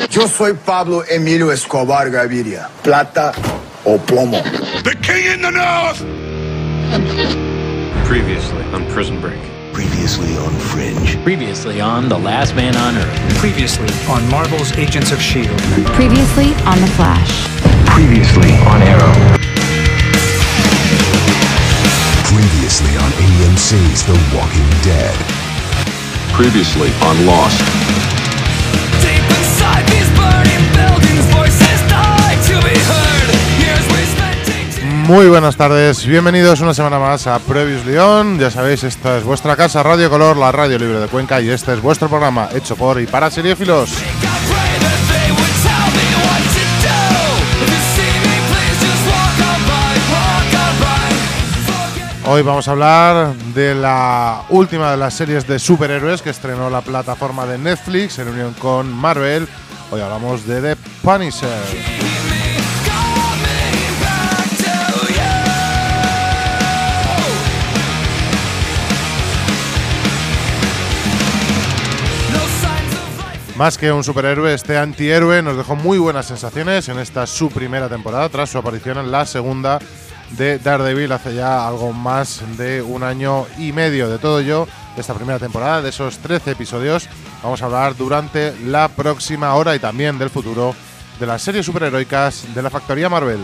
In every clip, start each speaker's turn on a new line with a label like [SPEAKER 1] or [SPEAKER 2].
[SPEAKER 1] Yo soy Pablo Emilio Escobar Gaviria. Plata o plomo.
[SPEAKER 2] The king in the north!
[SPEAKER 3] Previously on Prison Break.
[SPEAKER 4] Previously on Fringe.
[SPEAKER 5] Previously on The Last Man on Earth.
[SPEAKER 6] Previously on Marvel's Agents of S.H.I.E.L.D.
[SPEAKER 7] Previously on The Flash.
[SPEAKER 4] Previously on Arrow. Previously on AMC's The Walking Dead.
[SPEAKER 3] Previously on Lost.
[SPEAKER 8] Deep inside these burning buildings, voices die to be heard. Years we spent teaching.
[SPEAKER 9] Muy buenas tardes, bienvenidos una semana más a Previously On. Ya sabéis, esta es vuestra casa Radio Color, la radio libre de Cuenca, y este es vuestro programa hecho por y para seriéfilos. Hoy vamos a hablar de la última de las series de superhéroes que estrenó la plataforma de Netflix en unión con Marvel. Hoy hablamos de The Punisher. Más que un superhéroe, este antihéroe nos dejó muy buenas sensaciones en esta su primera temporada, tras su aparición en la segunda de Daredevil hace ya algo más de un año y medio. De todo ello, de esta primera temporada, de esos 13 episodios, vamos a hablar durante la próxima hora, y también del futuro de las series superheroicas de la factoría Marvel.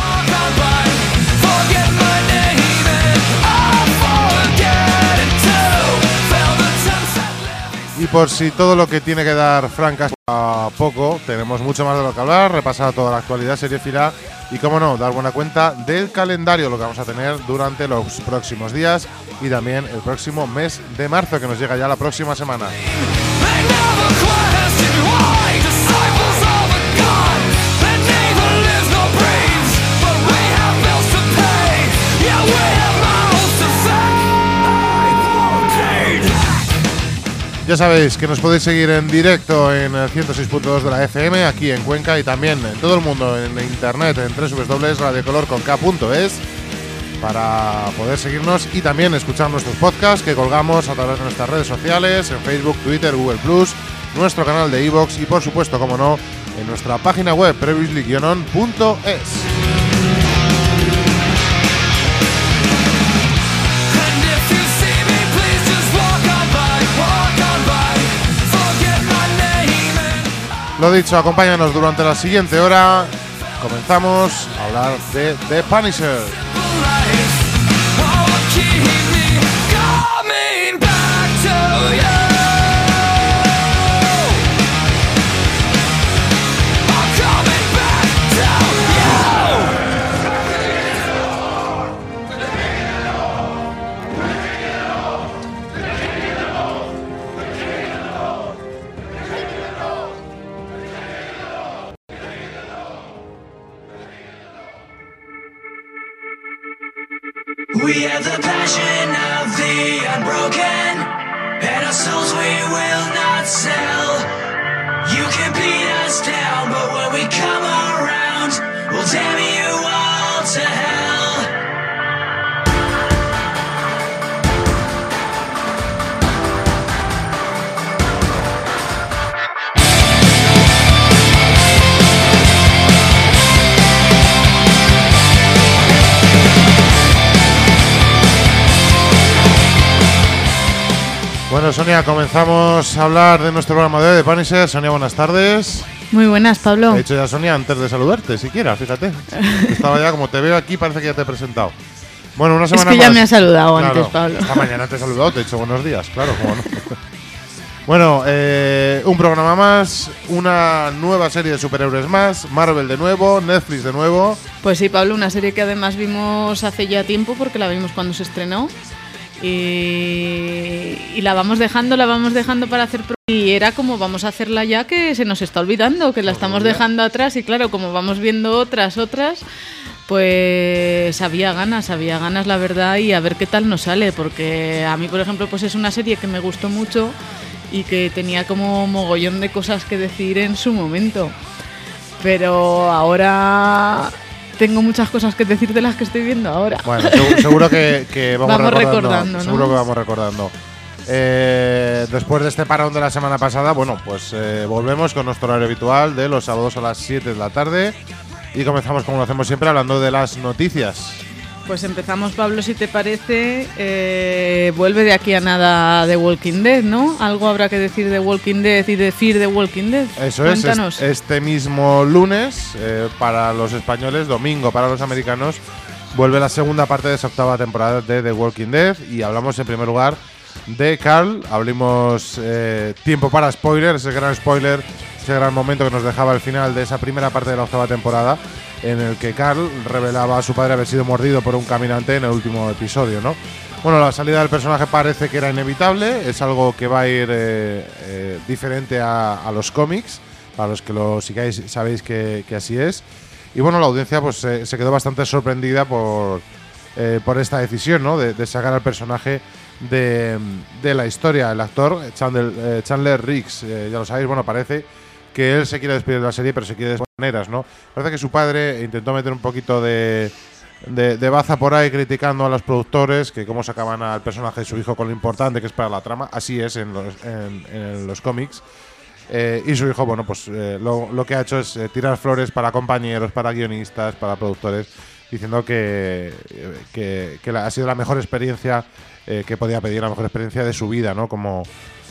[SPEAKER 9] Y por si todo lo que tiene que dar Franca a poco, tenemos mucho más de lo que hablar, repasar toda la actualidad seriéfila y, como no, dar buena cuenta del calendario, lo que vamos a tener durante los próximos días y también el próximo mes de marzo, que nos llega ya la próxima semana. Ya sabéis que nos podéis seguir en directo en el 106.2 de la FM aquí en Cuenca, y también en todo el mundo en internet en www.radiocolor.es para poder seguirnos y también escuchar nuestros podcasts que colgamos a través de nuestras redes sociales, en Facebook, Twitter, Google+, nuestro canal de iVoox y, por supuesto, como no, en nuestra página web previously-on.es. Lo dicho, acompáñanos durante la siguiente hora. Comenzamos a hablar de The Punisher.
[SPEAKER 8] We have the passion of the unbroken, and our souls we will not sell. You can beat us down, but when we come around, we'll damn you all to hell.
[SPEAKER 9] Bueno, Sonia, comenzamos a hablar de nuestro programa de hoy, de Punisher. Sonia, buenas tardes.
[SPEAKER 10] Muy buenas, Pablo.
[SPEAKER 9] He dicho ya, Sonia, antes de saludarte, siquiera, fíjate. Estaba ya, como te veo aquí, parece que ya te he presentado. Bueno, una semana más.
[SPEAKER 10] Es que ya me has saludado
[SPEAKER 9] claro,
[SPEAKER 10] antes, Pablo.
[SPEAKER 9] Esta mañana te he saludado, te he dicho buenos días, claro, cómo no. Bueno, un programa más, una nueva serie de superhéroes más, Marvel de nuevo, Netflix de nuevo.
[SPEAKER 10] Pues sí, Pablo, una serie que además vimos hace ya tiempo, porque la vimos cuando se estrenó. Y la vamos dejando para hacer y era como vamos a hacerla ya, que se nos está olvidando, que la estamos dejando atrás, y claro, como vamos viendo otras, pues había ganas la verdad, y a ver qué tal nos sale, porque a mí, por ejemplo, pues es una serie que me gustó mucho y que tenía como mogollón de cosas que decir en su momento, pero ahora tengo muchas cosas que decir de las que estoy viendo ahora.
[SPEAKER 9] Bueno, seguro que vamos recordando,
[SPEAKER 10] ¿no?
[SPEAKER 9] Seguro que vamos recordando. Después de este parón de la semana pasada, bueno, pues volvemos con nuestro horario habitual de los sábados a las 7 de la tarde y comenzamos como lo hacemos siempre hablando de las noticias.
[SPEAKER 10] Pues empezamos, Pablo, si te parece. Vuelve de aquí a nada The Walking Dead, ¿no? Algo habrá que decir de Walking Dead y de Fear the Walking Dead.
[SPEAKER 9] Eso
[SPEAKER 10] Cuéntanos.
[SPEAKER 9] es, este mismo lunes, para los españoles, domingo para los americanos, vuelve la segunda parte de esa octava temporada de The Walking Dead y hablamos en primer lugar de Carl. Abrimos tiempo para spoiler, ese gran spoiler, ese gran momento que nos dejaba al final de esa primera parte de la octava temporada, en el que Carl revelaba a su padre haber sido mordido por un caminante en el último episodio, ¿no? Bueno, la salida del personaje parece que era inevitable, es algo que va a ir diferente a los cómics, para los que lo sigáis sabéis que así es. Y bueno, la audiencia pues se quedó bastante sorprendida por esta decisión, ¿no? De sacar al personaje de la historia. El actor Chandler Riggs, ya lo sabéis, bueno, parece que él se quiere despedir de la serie, pero se quiere de buenas maneras, ¿no? Parece que su padre intentó meter un poquito de baza por ahí criticando a los productores, que cómo sacaban al personaje de su hijo con lo importante que es para la trama. Así es en los cómics. Y su hijo, bueno, pues lo que ha hecho es tirar flores para compañeros, para guionistas, para productores, diciendo que ha sido la mejor experiencia que podía pedir, la mejor experiencia de su vida, ¿no? Como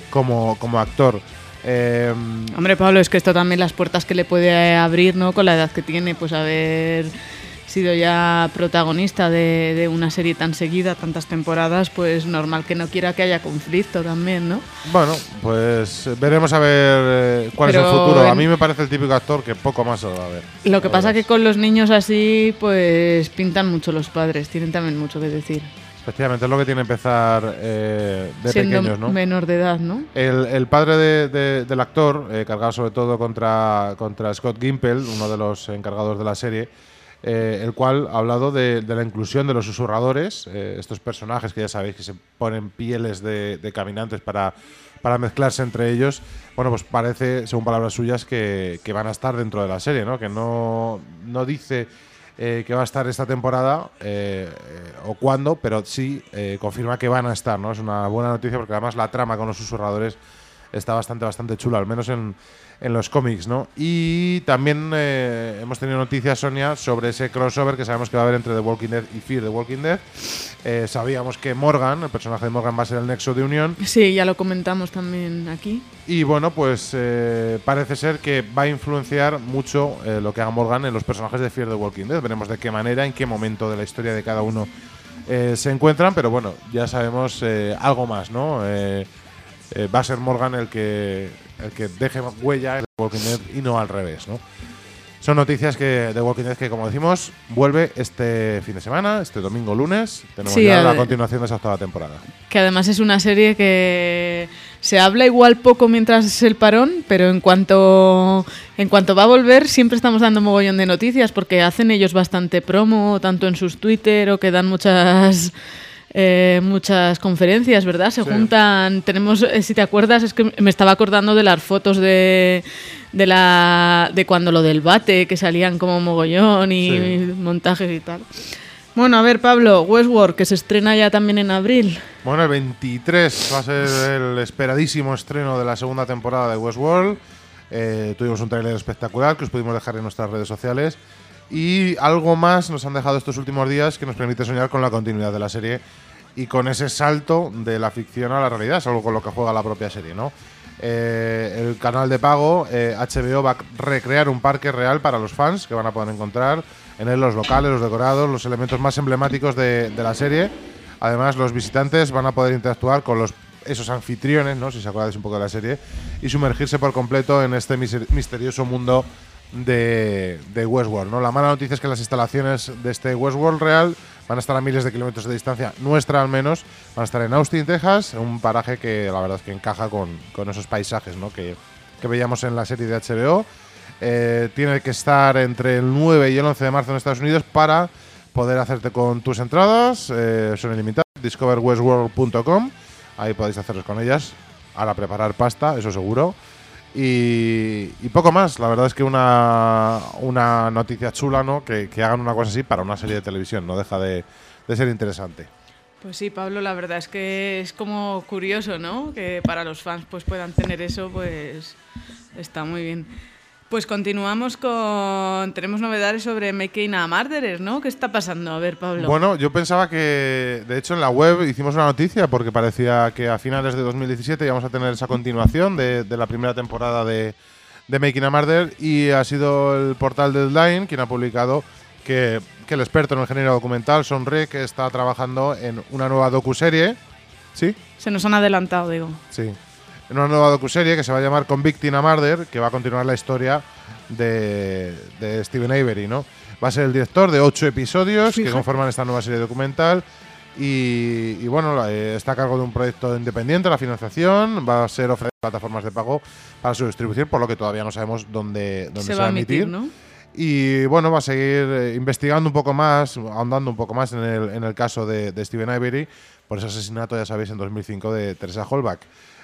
[SPEAKER 9] actor.
[SPEAKER 10] Hombre, Pablo, es que esto también las puertas que le puede abrir, ¿no? Con la edad que tiene, pues haber sido ya protagonista de una serie tan seguida, tantas temporadas, pues normal que no quiera que haya conflicto también, ¿no?
[SPEAKER 9] Bueno, pues veremos a ver cuál es el futuro. A mí me parece el típico actor que poco más se va a ver.
[SPEAKER 10] Lo que pasa que con los niños así, pues pintan mucho los padres, tienen también mucho que decir.
[SPEAKER 9] Efectivamente, es lo que tiene empezar de
[SPEAKER 10] siendo
[SPEAKER 9] pequeños, ¿no?
[SPEAKER 10] Menor de edad, ¿no?
[SPEAKER 9] El padre del actor, cargado sobre todo contra Scott Gimple, uno de los encargados de la serie, el cual ha hablado de la inclusión de los susurradores, estos personajes que ya sabéis que se ponen pieles de caminantes para mezclarse entre ellos. Bueno, pues parece, según palabras suyas, que van a estar dentro de la serie, ¿no? Que no dice que va a estar esta temporada o cuándo, pero sí confirma que van a estar, ¿no? Es una buena noticia porque además la trama con los susurradores está bastante chula, al menos en los cómics, ¿no? Y también hemos tenido noticias, Sonia, sobre ese crossover que sabemos que va a haber entre The Walking Dead y Fear the Walking Dead. Sabíamos que Morgan, el personaje de Morgan, va a ser el nexo de unión.
[SPEAKER 10] Sí, ya lo comentamos también aquí.
[SPEAKER 9] Y bueno, pues parece ser que va a influenciar mucho lo que haga Morgan en los personajes de Fear the Walking Dead. Veremos de qué manera, en qué momento de la historia de cada uno se encuentran, pero bueno, ya sabemos algo más, ¿no? Va a ser Morgan el que deje huella en The Walking Dead y no al revés, ¿no? Son noticias que The Walking Dead, que como decimos, vuelve este fin de semana, este domingo lunes. Tenemos ya la continuación de esa octava temporada.
[SPEAKER 10] Que además es una serie que se habla igual poco mientras es el parón, pero en cuanto va a volver siempre estamos dando mogollón de noticias porque hacen ellos bastante promo, tanto en sus Twitter o que dan muchas conferencias, ¿verdad? Se juntan, tenemos, si te acuerdas, es que me estaba acordando de las fotos de cuando lo del bate, que salían como mogollón y montajes y tal. Bueno, a ver, Pablo, Westworld, que se estrena ya también en abril.
[SPEAKER 9] Bueno, el 23 va a ser el esperadísimo estreno de la segunda temporada de Westworld. Tuvimos un tráiler espectacular que os pudimos dejar en nuestras redes sociales. Y algo más nos han dejado estos últimos días que nos permite soñar con la continuidad de la serie y con ese salto de la ficción a la realidad, es algo con lo que juega la propia serie, ¿no? El canal de pago, HBO, va a recrear un parque real para los fans que van a poder encontrar en él los locales, los decorados, los elementos más emblemáticos de la serie. Además, los visitantes van a poder interactuar con esos anfitriones, ¿no? Si se acordáis un poco de la serie, y sumergirse por completo en este misterioso mundo de Westworld, ¿no? La mala noticia es que las instalaciones de este Westworld real van a estar a miles de kilómetros de distancia, nuestra al menos, van a estar en Austin, Texas, un paraje que la verdad es que encaja con esos paisajes, ¿no? que veíamos en la serie de HBO. Tiene que estar entre el 9 y el 11 de marzo en Estados Unidos para poder hacerte con tus entradas. Son ilimitadas, discoverwestworld.com, ahí podéis haceros con ellas, ahora preparar pasta, eso seguro. Y poco más, la verdad es que una noticia chula, ¿no? Que hagan una cosa así para una serie de televisión, no deja de ser interesante.
[SPEAKER 10] Pues sí, Pablo, la verdad es que es como curioso, ¿no? Que para los fans pues puedan tener eso, pues está muy bien. Pues continuamos con... Tenemos novedades sobre Making a Murderer, ¿no? ¿Qué está pasando? A ver, Pablo.
[SPEAKER 9] Bueno, yo pensaba que, de hecho, en la web hicimos una noticia porque parecía que a finales de 2017 íbamos a tener esa continuación de la primera temporada de Making a Murderer, y ha sido el portal Deadline quien ha publicado que el experto en el género documental, Sean Reed, que está trabajando en una nueva docuserie. ¿Sí?
[SPEAKER 10] Se nos han adelantado, digo.
[SPEAKER 9] Sí. En una nueva docuserie que se va a llamar Convicting a Murder, que va a continuar la historia de Steven Avery, ¿no? Va a ser el director de 8 episodios que conforman esta nueva serie documental y bueno, está a cargo de un proyecto independiente, la financiación, va a ser ofrecido a plataformas de pago para su distribución, por lo que todavía no sabemos dónde se va a emitir,
[SPEAKER 10] ¿no?
[SPEAKER 9] Y bueno, va a seguir investigando un poco más, ahondando un poco más en el caso de Steven Avery por ese asesinato, ya sabéis, en 2005 de Teresa Halbach.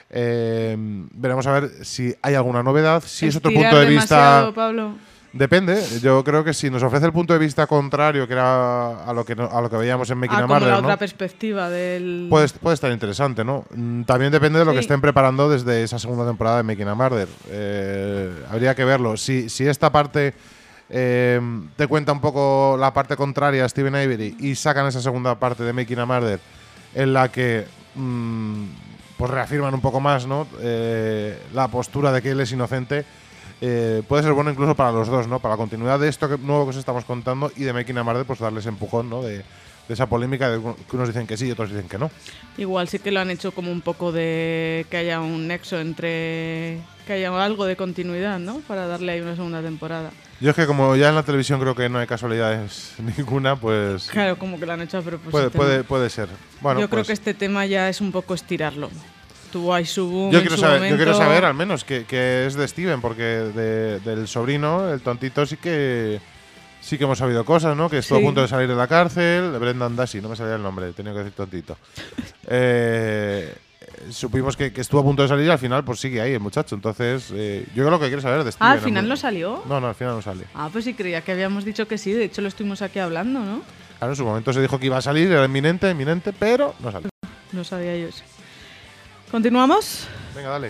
[SPEAKER 9] Veremos a ver si hay alguna novedad, si es otro punto de vista.
[SPEAKER 10] Pablo.
[SPEAKER 9] Depende, yo creo que si nos ofrece el punto de vista contrario, que era a lo que veíamos en Making a Murderer,
[SPEAKER 10] la otra
[SPEAKER 9] ¿no?
[SPEAKER 10] perspectiva del...
[SPEAKER 9] Puede estar interesante, ¿no? También depende de lo que estén preparando desde esa segunda temporada de Making a Murderer. Habría que verlo. Si esta parte te cuenta un poco la parte contraria a Steven Avery y sacan esa segunda parte de Making a Murderer en la que pues reafirman un poco más, ¿no? La postura de que él es inocente, puede ser bueno incluso para los dos, ¿no? Para la continuidad de esto nuevo que os estamos contando y de Making a Murderer, pues darles empujón, ¿no? De esa polémica de que unos dicen que sí y otros dicen que no.
[SPEAKER 10] Igual sí que lo han hecho como un poco de que haya un nexo entre... que haya algo de continuidad, ¿no? Para darle ahí una segunda temporada.
[SPEAKER 9] Yo es que como ya en la televisión creo que no hay casualidades ninguna, pues...
[SPEAKER 10] Claro, como que lo han hecho a propósito.
[SPEAKER 9] Puede ser. Bueno,
[SPEAKER 10] yo creo
[SPEAKER 9] pues
[SPEAKER 10] que este tema ya es un poco estirarlo. Tuvo ahí su boom
[SPEAKER 9] yo
[SPEAKER 10] en
[SPEAKER 9] quiero
[SPEAKER 10] su
[SPEAKER 9] saber,
[SPEAKER 10] momento.
[SPEAKER 9] Yo quiero saber al menos que es de Steven, porque del sobrino, el tontito, sí que hemos sabido cosas, ¿no? Que estuvo a punto de salir de la cárcel. Brendan Dassey, no me salía el nombre, tenía que decir tontito. Supimos que estuvo a punto de salir y al final pues sigue ahí el muchacho. Entonces, yo creo que quiero saber de Steven.
[SPEAKER 10] ¿Al final no salió?
[SPEAKER 9] No, al final no sale.
[SPEAKER 10] Pues sí, creía que habíamos dicho que sí. De hecho, lo estuvimos aquí hablando, ¿no?
[SPEAKER 9] Claro, en su momento se dijo que iba a salir, era inminente, pero no salió.
[SPEAKER 10] No sabía yo eso. ¿Continuamos?
[SPEAKER 9] Venga, dale.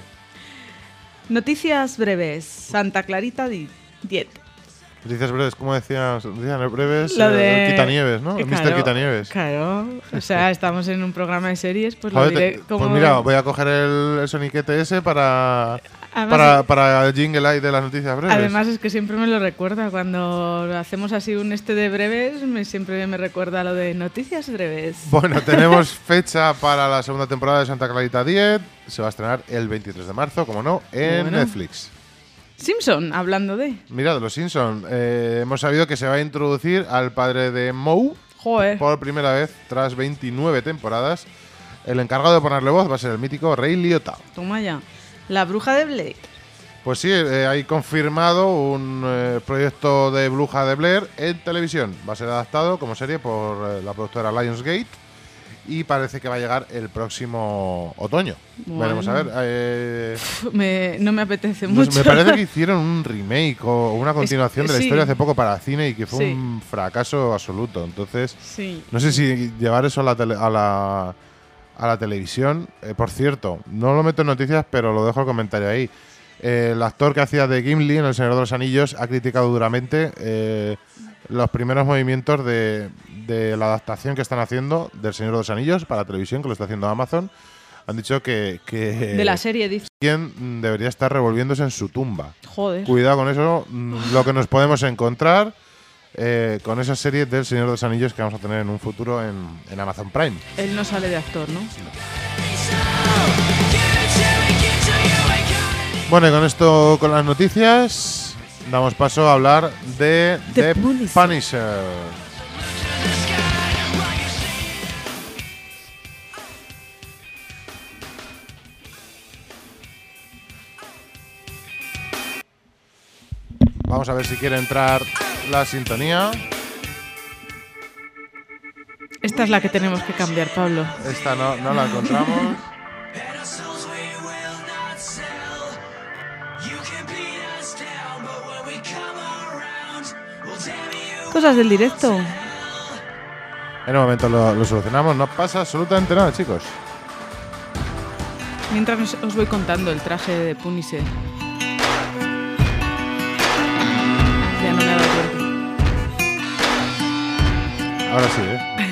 [SPEAKER 10] Noticias breves. Santa Clarita Diet.
[SPEAKER 9] Noticias breves, como decían breves,
[SPEAKER 10] Lo de
[SPEAKER 9] Quitanieves, ¿no? El Mr. Quitanieves.
[SPEAKER 10] Claro, o sea, estamos en un programa de series, pues
[SPEAKER 9] joder,
[SPEAKER 10] lo diré como...
[SPEAKER 9] Pues mira, voy a coger el soniquete ese para el jingle ahí de las noticias breves.
[SPEAKER 10] Además es que siempre me lo recuerda. Cuando hacemos así un de breves, siempre me recuerda lo de noticias breves.
[SPEAKER 9] Bueno, tenemos fecha para la segunda temporada de Santa Clarita Diet. Se va a estrenar el 23 de marzo, como no, en Netflix.
[SPEAKER 10] Simpson, hablando de...
[SPEAKER 9] Mira, de los Simpson. Hemos sabido que se va a introducir al padre de Moe.
[SPEAKER 10] Joder.
[SPEAKER 9] Por primera vez, tras 29 temporadas. El encargado de ponerle voz va a ser el mítico Ray Liotta.
[SPEAKER 10] Toma ya. La bruja de Blair.
[SPEAKER 9] Pues sí, hay confirmado un proyecto de Bruja de Blair en televisión. Va a ser adaptado como serie por la productora Lionsgate. Y parece que va a llegar el próximo otoño. Bueno. Veremos a ver.
[SPEAKER 10] No me apetece mucho.
[SPEAKER 9] Me parece que hicieron un remake o una continuación de la historia hace poco para cine y que fue un fracaso absoluto. Entonces, no sé si llevar eso a la televisión. Por cierto, no lo meto en noticias, pero lo dejo el comentario ahí. El actor que hacía de Gimli en El Señor de los Anillos ha criticado duramente los primeros movimientos de la adaptación que están haciendo del Señor de los Anillos para televisión, que lo está haciendo Amazon. Han dicho que
[SPEAKER 10] de la serie, dice.
[SPEAKER 9] Quien debería estar revolviéndose en su tumba.
[SPEAKER 10] Joder.
[SPEAKER 9] Cuidado con eso, lo que nos podemos encontrar con esa serie del Señor de los Anillos que vamos a tener en un futuro en Amazon Prime.
[SPEAKER 10] Él no sale de actor, ¿no?
[SPEAKER 9] Bueno, y con esto, con las noticias, damos paso a hablar de The Punisher. Vamos a ver si quiere entrar la sintonía.
[SPEAKER 10] Esta es la que tenemos que cambiar, Pablo.
[SPEAKER 9] Esta no la encontramos.
[SPEAKER 10] Cosas del directo.
[SPEAKER 9] En un momento lo solucionamos. No pasa absolutamente nada, chicos.
[SPEAKER 10] Mientras os voy contando el traje de Punisher. Ya no me he dado cuenta.
[SPEAKER 9] Ahora sí,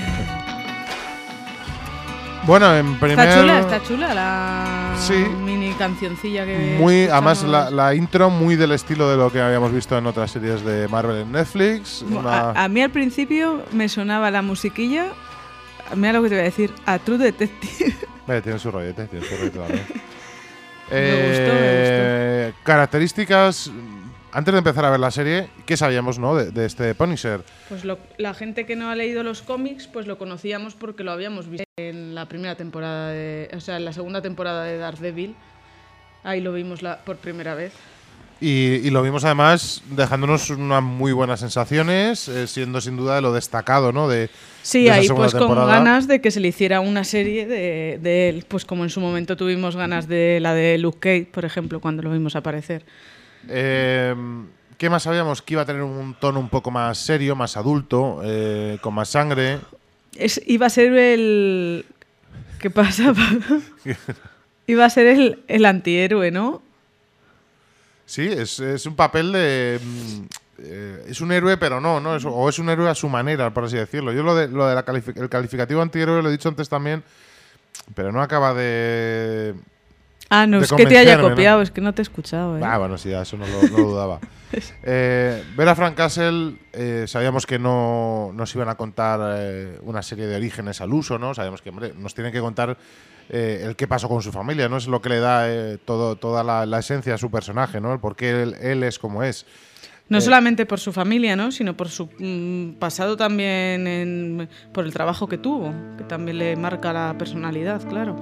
[SPEAKER 9] Bueno, en primer...
[SPEAKER 10] Está chula la mini cancioncilla que
[SPEAKER 9] además la intro muy del estilo de lo que habíamos visto en otras series de Marvel en Netflix.
[SPEAKER 10] A mí al principio me sonaba la musiquilla, mira lo que te voy a decir, a True Detective.
[SPEAKER 9] Tiene su rollete también.
[SPEAKER 10] Me gustó.
[SPEAKER 9] Características... Antes de empezar a ver la serie, ¿qué sabíamos, no, de este Punisher?
[SPEAKER 10] Pues la gente que no ha leído los cómics, pues lo conocíamos porque lo habíamos visto en la primera temporada, en la segunda temporada de Daredevil. Ahí lo vimos por primera vez.
[SPEAKER 9] Y lo vimos además dejándonos unas muy buenas sensaciones, siendo sin duda de lo destacado, ¿no?
[SPEAKER 10] Sí, ahí pues temporada. Con ganas de que se le hiciera una serie de él, pues como en su momento tuvimos ganas de la de Luke Cage, por ejemplo, cuando lo vimos aparecer.
[SPEAKER 9] ¿Qué más sabíamos? Que iba a tener un tono un poco más serio, más adulto, con más sangre.
[SPEAKER 10] Iba a ser el... ¿Qué pasa, Pablo? Iba a ser el antihéroe, ¿no?
[SPEAKER 9] Sí, es un papel de... es un héroe, pero no o es un héroe a su manera, por así decirlo. Yo el calificativo antihéroe lo he dicho antes también, pero no acaba de...
[SPEAKER 10] no es que te haya copiado, ¿no? Es que no te he escuchado.
[SPEAKER 9] Bueno, sí, eso no lo dudaba. Ver a Frank Castle, sabíamos que no nos iban a contar una serie de orígenes al uso, ¿no? Sabíamos que, hombre, nos tienen que contar el qué pasó con su familia, ¿no? Es lo que le da toda la esencia a su personaje, ¿no? El por qué él es como es.
[SPEAKER 10] No solamente por su familia, ¿no? Sino por su pasado también, por el trabajo que tuvo, que también le marca la personalidad, claro.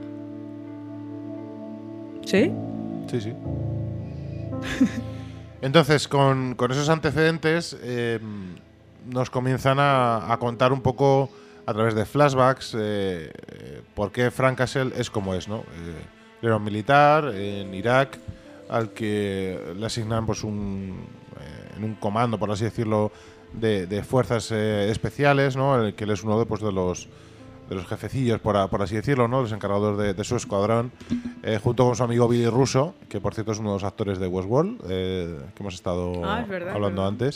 [SPEAKER 10] ¿Sí?
[SPEAKER 9] Sí. Entonces, con esos antecedentes, nos comienzan a contar un poco, a través de flashbacks, por qué Frank Castle es como es, ¿no? Era un militar en Irak al que le asignan pues en un comando, por así decirlo, de fuerzas especiales, ¿no? El que él es uno de los jefecillos, por así decirlo, ¿no? Los encargados de su escuadrón, junto con su amigo Billy Russo, que por cierto es uno de los actores de Westworld, que hemos estado hablando antes.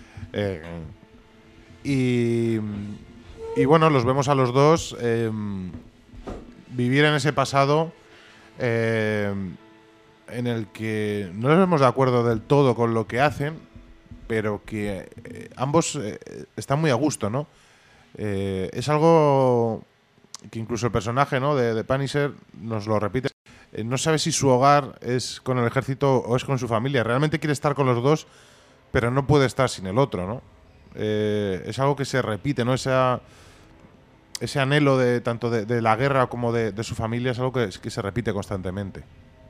[SPEAKER 9] Y bueno, los vemos a los dos vivir en ese pasado en el que no nos vemos de acuerdo del todo con lo que hacen, pero que ambos están muy a gusto, ¿no? Es algo que incluso el personaje, ¿no? de Punisher nos lo repite. No sabe si su hogar es con el ejército o es con su familia. Realmente quiere estar con los dos, pero no puede estar sin el otro, ¿no? Es algo que se repite, ¿no? Ese anhelo tanto de la guerra como de su familia es algo que se repite constantemente.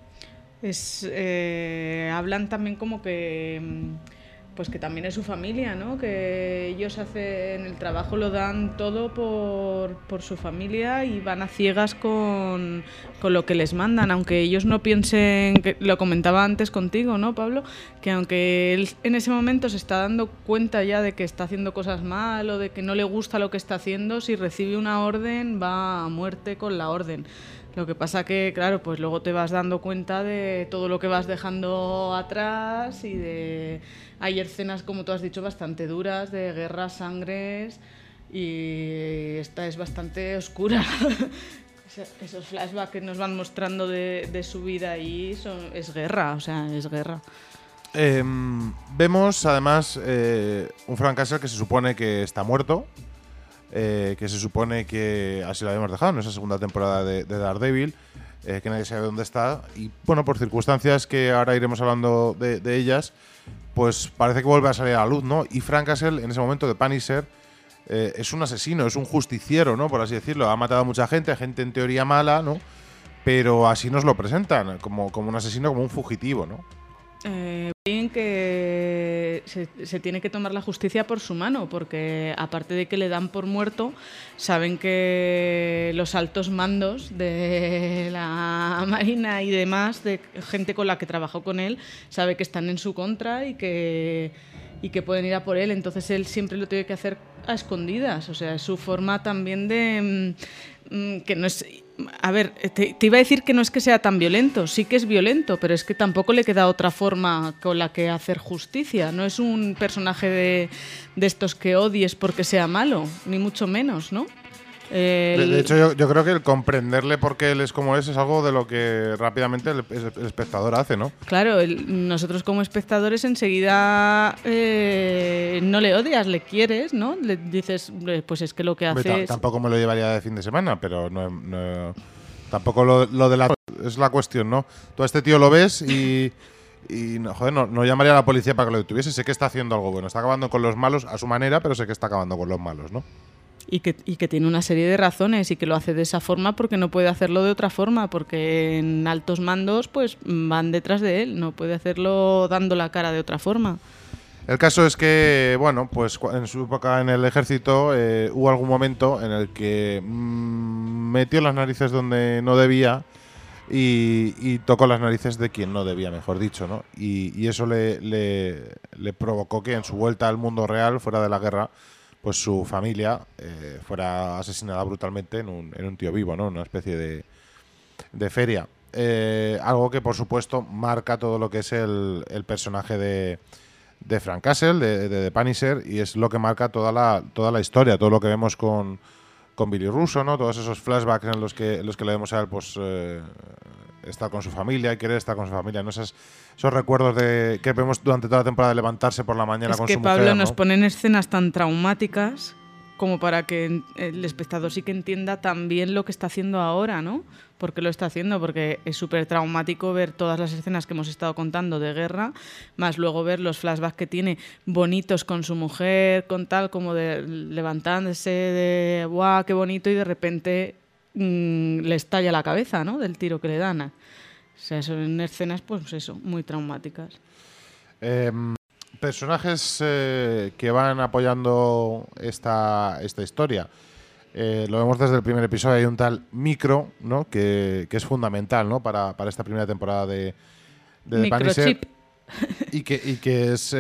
[SPEAKER 10] Hablan también como que... Pues que también es su familia, ¿no? Que ellos hacen el trabajo, lo dan todo por su familia y van a ciegas con lo que les mandan, aunque ellos no piensen, que lo comentaba antes contigo, ¿no, Pablo? Que aunque él en ese momento se está dando cuenta ya de que está haciendo cosas mal o de que no le gusta lo que está haciendo, si recibe una orden va a muerte con la orden. Lo que pasa que, claro, pues luego te vas dando cuenta de todo lo que vas dejando atrás y hay escenas, como tú has dicho, bastante duras, de guerras, sangres, y esta es bastante oscura. Esos flashbacks que nos van mostrando de su vida ahí es guerra, o sea, es guerra.
[SPEAKER 9] Vemos, además, un Frank Castle que se supone que está muerto, que se supone que así lo habíamos dejado en esa segunda temporada de Daredevil, que nadie sabe dónde está, y bueno, por circunstancias que ahora iremos hablando de ellas, pues parece que vuelve a salir a la luz, ¿no? Y Frank Castle, en ese momento de Punisher, es un asesino, es un justiciero, ¿no? Por así decirlo. Ha matado a mucha gente en teoría mala, ¿no? Pero así nos lo presentan, como un asesino, como un fugitivo, ¿no?
[SPEAKER 10] Bien que se tiene que tomar la justicia por su mano, porque aparte de que le dan por muerto, saben que los altos mandos de la Marina y demás, de gente con la que trabajó con él, sabe que están en su contra y que y que pueden ir a por él, entonces él siempre lo tiene que hacer a escondidas, o sea, es su forma también de que no es... A ver, te iba a decir que no es que sea tan violento, sí que es violento, pero es que tampoco le queda otra forma con la que hacer justicia. No es un personaje de estos que odies porque sea malo, ni mucho menos, ¿no?
[SPEAKER 9] De hecho, yo creo que el comprenderle por qué él es como es algo de lo que rápidamente el espectador hace, ¿no?
[SPEAKER 10] Claro, nosotros como espectadores enseguida no le odias, le quieres, ¿no? Le dices, pues es que lo que hace es...
[SPEAKER 9] Tampoco me lo llevaría de fin de semana, pero tampoco lo de la... Es la cuestión, ¿no? Tú a este tío lo ves y no llamaría a la policía para que lo detuviese. Sé que está haciendo algo bueno, está acabando con los malos a su manera, pero sé que está acabando con los malos, ¿no?
[SPEAKER 10] Y que tiene una serie de razones y que lo hace de esa forma porque no puede hacerlo de otra forma, porque en altos mandos pues van detrás de él, no puede hacerlo dando la cara de otra forma.
[SPEAKER 9] El caso es que, bueno, pues en su época en el ejército hubo algún momento en el que metió las narices donde no debía y tocó las narices de quien no debía, mejor dicho, ¿no? Y eso le provocó que en su vuelta al mundo real, fuera de la guerra, pues su familia fuera asesinada brutalmente en un tío vivo, ¿no? Una especie de feria. Algo que, por supuesto, marca todo lo que es el personaje de Frank Castle, de The Punisher, y es lo que marca toda la historia, todo lo que vemos con Billy Russo, ¿no? Todos esos flashbacks en los que le vemos a él, pues, estar con su familia y querer estar con su familia, ¿no? Esos recuerdos que vemos durante toda la temporada de levantarse por la mañana con su mujer. Es que
[SPEAKER 10] Pablo
[SPEAKER 9] ¿no?
[SPEAKER 10] nos pone en escenas tan traumáticas como para que el espectador sí que entienda también lo que está haciendo ahora, ¿no? ¿Por qué lo está haciendo? Porque es súper traumático ver todas las escenas que hemos estado contando de guerra, más luego ver los flashbacks que tiene bonitos con su mujer, con tal, como de levantándose, de ¡guau, qué bonito! Y de repente le estalla la cabeza, ¿no? Del tiro que le dan. O sea, son escenas, pues eso, muy traumáticas.
[SPEAKER 9] Personajes que van apoyando esta historia. Lo vemos desde el primer episodio. Hay un tal Micro, ¿no? que es fundamental, ¿no? para esta primera temporada de The Punisher. Y que es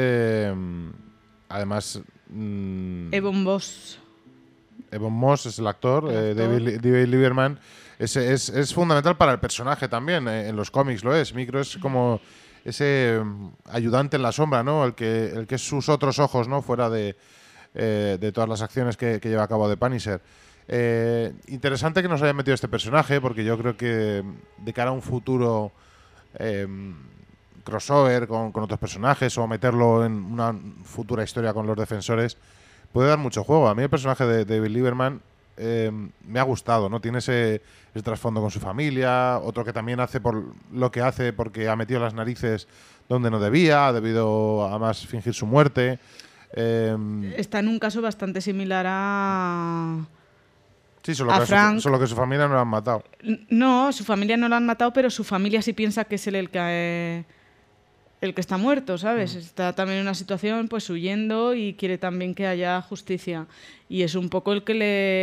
[SPEAKER 9] además
[SPEAKER 10] Evan Moss.
[SPEAKER 9] Evan Moss es el actor. David Lieberman es fundamental para el personaje también. En los cómics lo es. Micro es como ese ayudante en la sombra, ¿no? El que es sus otros ojos, ¿no? Fuera de todas las acciones que lleva a cabo The Punisher. Interesante que nos haya metido este personaje, porque yo creo que de cara a un futuro crossover con otros personajes o meterlo en una futura historia con los defensores puede dar mucho juego. A mí el personaje de David Lieberman me ha gustado, ¿no? Tiene ese trasfondo con su familia, otro que también hace por lo que hace porque ha metido las narices donde no debía, ha debido además fingir su muerte.
[SPEAKER 10] Está en un caso bastante similar a...
[SPEAKER 9] Sí, solo que su familia no la han matado.
[SPEAKER 10] No, su familia no la han matado, pero su familia sí piensa que es él el que está muerto, ¿sabes? Está también en una situación, pues, huyendo y quiere también que haya justicia. Y es un poco el que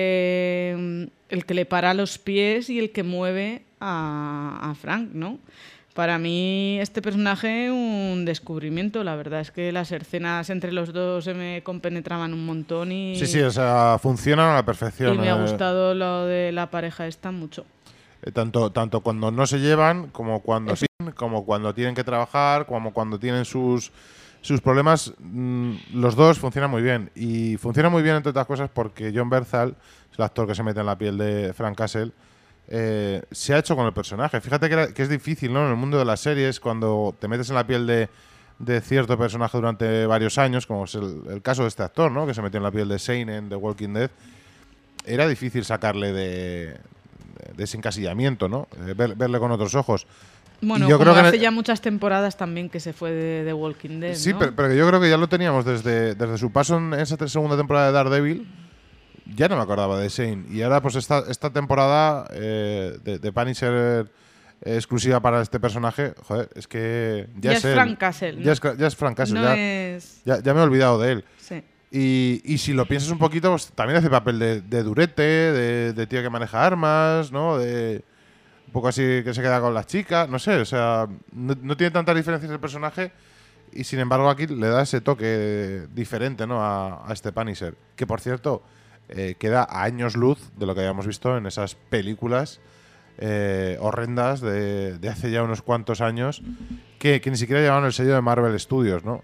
[SPEAKER 10] le para los pies y el que mueve a Frank, ¿no? Para mí, este personaje, un descubrimiento. La verdad es que las escenas entre los dos se me compenetraban un montón y...
[SPEAKER 9] Sí, o sea, funcionan a la perfección.
[SPEAKER 10] Y me ha gustado lo de la pareja esta mucho.
[SPEAKER 9] Tanto cuando no se llevan, como cuando sí, como cuando tienen que trabajar, como cuando tienen sus problemas, los dos funcionan muy bien. Y funciona muy bien, entre otras cosas, porque Jon Bernthal, es el actor que se mete en la piel de Frank Castle, se ha hecho con el personaje. Fíjate que es difícil, ¿no? En el mundo de las series, cuando te metes en la piel de cierto personaje durante varios años, como es el caso de este actor, ¿no? Que se metió en la piel de Shane en The Walking Dead, era difícil sacarle de ese encasillamiento, ¿no? Verle con otros ojos.
[SPEAKER 10] Bueno,
[SPEAKER 9] yo
[SPEAKER 10] como
[SPEAKER 9] creo que
[SPEAKER 10] hace ya muchas temporadas también que se fue de The Walking Dead,
[SPEAKER 9] sí,
[SPEAKER 10] ¿no?
[SPEAKER 9] pero yo creo que ya lo teníamos desde su paso en esa segunda temporada de Daredevil. Ya no me acordaba de Shane. Y ahora, pues, esta temporada de Punisher exclusiva para este personaje, joder, es que ya es
[SPEAKER 10] Frank Castle, ¿no?
[SPEAKER 9] Ya es Frank Castle.
[SPEAKER 10] No
[SPEAKER 9] ya me he olvidado de él.
[SPEAKER 10] Sí.
[SPEAKER 9] Y si lo piensas un poquito, pues también hace papel de durete, de tío que maneja armas, ¿no? De un poco así que se queda con las chicas, no sé, o sea, no tiene tantas diferencias el personaje Y sin embargo aquí le da ese toque diferente, ¿no? a este Punisher. Que por cierto, queda a años luz de lo que habíamos visto en esas películas horrendas de hace ya unos cuantos años que ni siquiera llevaban el sello de Marvel Studios, ¿no?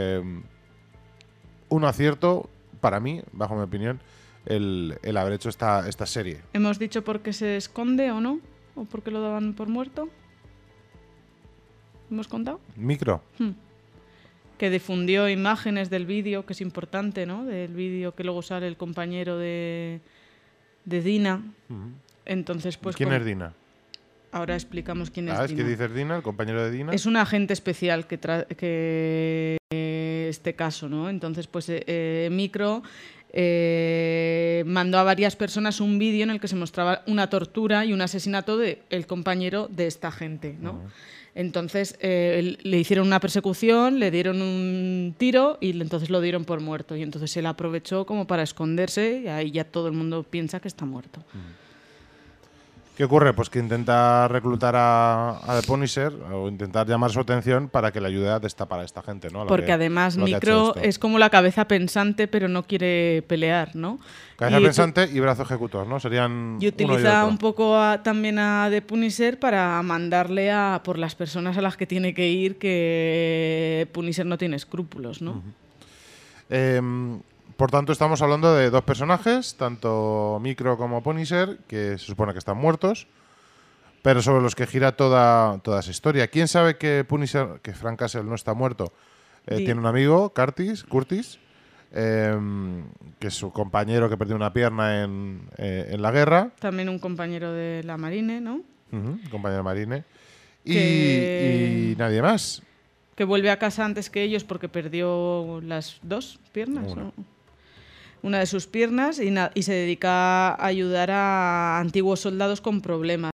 [SPEAKER 9] Un acierto, para mí, bajo mi opinión, el haber hecho esta serie.
[SPEAKER 10] ¿Hemos dicho por qué se esconde o no? ¿O por qué lo daban por muerto? ¿Hemos contado?
[SPEAKER 9] Micro.
[SPEAKER 10] Que difundió imágenes del vídeo, que es importante, ¿no? Del vídeo que luego sale el compañero de Dina. Entonces, pues...
[SPEAKER 9] ¿Quién es Dina?
[SPEAKER 10] Ahora explicamos quién es Dina.
[SPEAKER 9] ¿Es que dices Dina, el compañero de Dina?
[SPEAKER 10] Es un agente especial que este caso, ¿no? Entonces, pues Micro mandó a varias personas un vídeo en el que se mostraba una tortura y un asesinato del compañero de esta gente, ¿no? Entonces le hicieron una persecución, le dieron un tiro y entonces lo dieron por muerto. Y entonces él aprovechó como para esconderse y ahí ya todo el mundo piensa que está muerto.
[SPEAKER 9] ¿Qué ocurre? Pues que intenta reclutar a The Punisher o intentar llamar su atención para que le ayude a destapar a esta gente, ¿no?
[SPEAKER 10] Porque además Micro es como la cabeza pensante, pero no quiere pelear, ¿no?
[SPEAKER 9] Cabeza pensante y brazo ejecutor, ¿no? Serían
[SPEAKER 10] y utiliza un poco también a The Punisher para mandarle por las personas a las que tiene que ir, que Punisher no tiene escrúpulos, ¿no?
[SPEAKER 9] Por tanto, estamos hablando de dos personajes, tanto Micro como Punisher, que se supone que están muertos, pero sobre los que gira toda esa historia. ¿Quién sabe que Frank Castle no está muerto? Tiene un amigo, Curtis, que es su compañero que perdió una pierna en la guerra.
[SPEAKER 10] También un compañero de la Marine, ¿no?
[SPEAKER 9] Compañero de Marine. Y nadie más.
[SPEAKER 10] Que vuelve a casa antes que ellos porque perdió las dos piernas, una de sus piernas y se dedica a ayudar a antiguos soldados con problemas.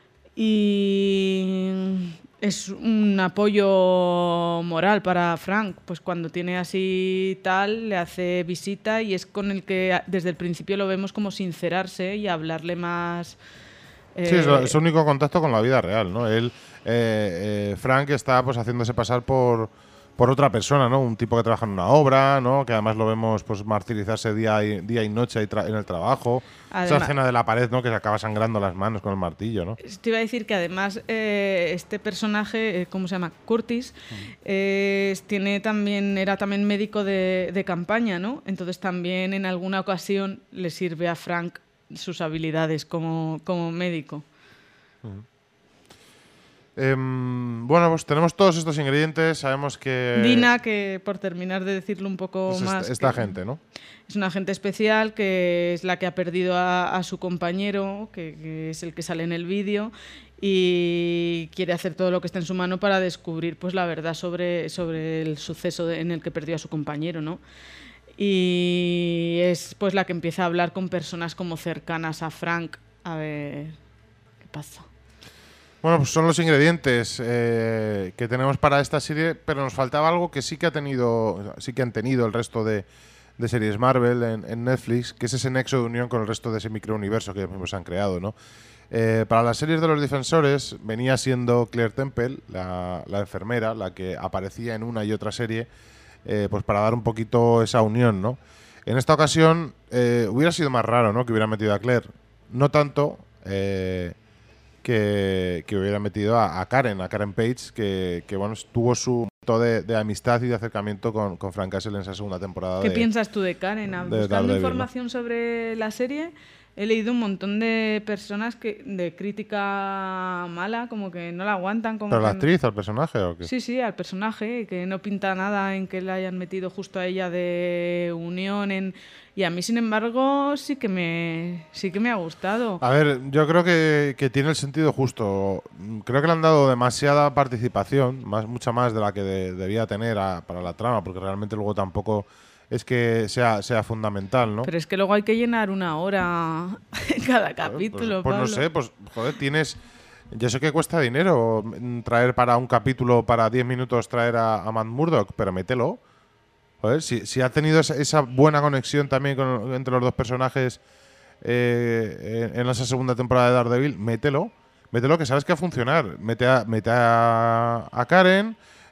[SPEAKER 10] Y es un apoyo moral para Frank, pues cuando tiene así tal, le hace visita y es con el que desde el principio lo vemos como sincerarse y hablarle más...
[SPEAKER 9] Sí, es su único contacto con la vida real, ¿no? Frank está pues haciéndose pasar por otra persona, ¿no? Un tipo que trabaja en una obra, ¿no? Que además lo vemos pues martirizarse día y noche en el trabajo. Además, esa escena de la pared, ¿no? Que se acaba sangrando las manos con el martillo, ¿no?
[SPEAKER 10] Te iba a decir que además este personaje, ¿cómo se llama? Curtis, era también médico de campaña, ¿no? Entonces también en alguna ocasión le sirve a Frank sus habilidades como médico.
[SPEAKER 9] Bueno, pues tenemos todos estos ingredientes, sabemos que...
[SPEAKER 10] Dina, que por terminar de decirlo un poco
[SPEAKER 9] pues
[SPEAKER 10] más...
[SPEAKER 9] Esta gente, ¿no?
[SPEAKER 10] Es una agente especial que es la que ha perdido a su compañero, que es el que sale en el vídeo, y quiere hacer todo lo que está en su mano para descubrir pues la verdad sobre el suceso en el que perdió a su compañero, ¿no? Y es pues la que empieza a hablar con personas como cercanas a Frank a ver qué pasa.
[SPEAKER 9] Bueno, pues son los ingredientes que tenemos para esta serie, pero nos faltaba algo que sí que han tenido el resto de series Marvel en Netflix, que es ese nexo de unión con el resto de ese microuniverso que ellos mismos han creado, ¿no? Para las series de los Defensores venía siendo Claire Temple, la enfermera, la que aparecía en una y otra serie, pues para dar un poquito esa unión, ¿no? En esta ocasión hubiera sido más raro, ¿no? Que hubiera metido a Claire. No tanto que hubiera metido a Karen Page, que bueno, tuvo su momento de amistad y de acercamiento con Frank Castle en esa segunda temporada.
[SPEAKER 10] ¿Qué piensas tú de Karen? Buscando
[SPEAKER 9] Daredevil,
[SPEAKER 10] información sobre la serie, he leído un montón de personas de crítica mala, como que no la aguantan. Como
[SPEAKER 9] ¿Pero la
[SPEAKER 10] que
[SPEAKER 9] actriz, al personaje o qué?
[SPEAKER 10] Sí, al personaje, que no pinta nada en que le hayan metido justo a ella de unión y a mí, sin embargo, sí que me ha gustado.
[SPEAKER 9] A ver, yo creo que tiene el sentido justo. Creo que le han dado demasiada participación, mucha más de la que debía tener para la trama, porque realmente luego tampoco es que sea fundamental, ¿no?
[SPEAKER 10] Pero es que luego hay que llenar una hora en cada capítulo,
[SPEAKER 9] pues no
[SPEAKER 10] Pablo.
[SPEAKER 9] sé, pues joder, tienes... Yo sé que cuesta dinero traer para un capítulo, para 10 minutos, traer a Matt Murdock, pero mételo. Joder, si ha tenido esa buena conexión también entre los dos personajes en esa segunda temporada de Daredevil, mételo que sabes que va a funcionar. Mete a Karen,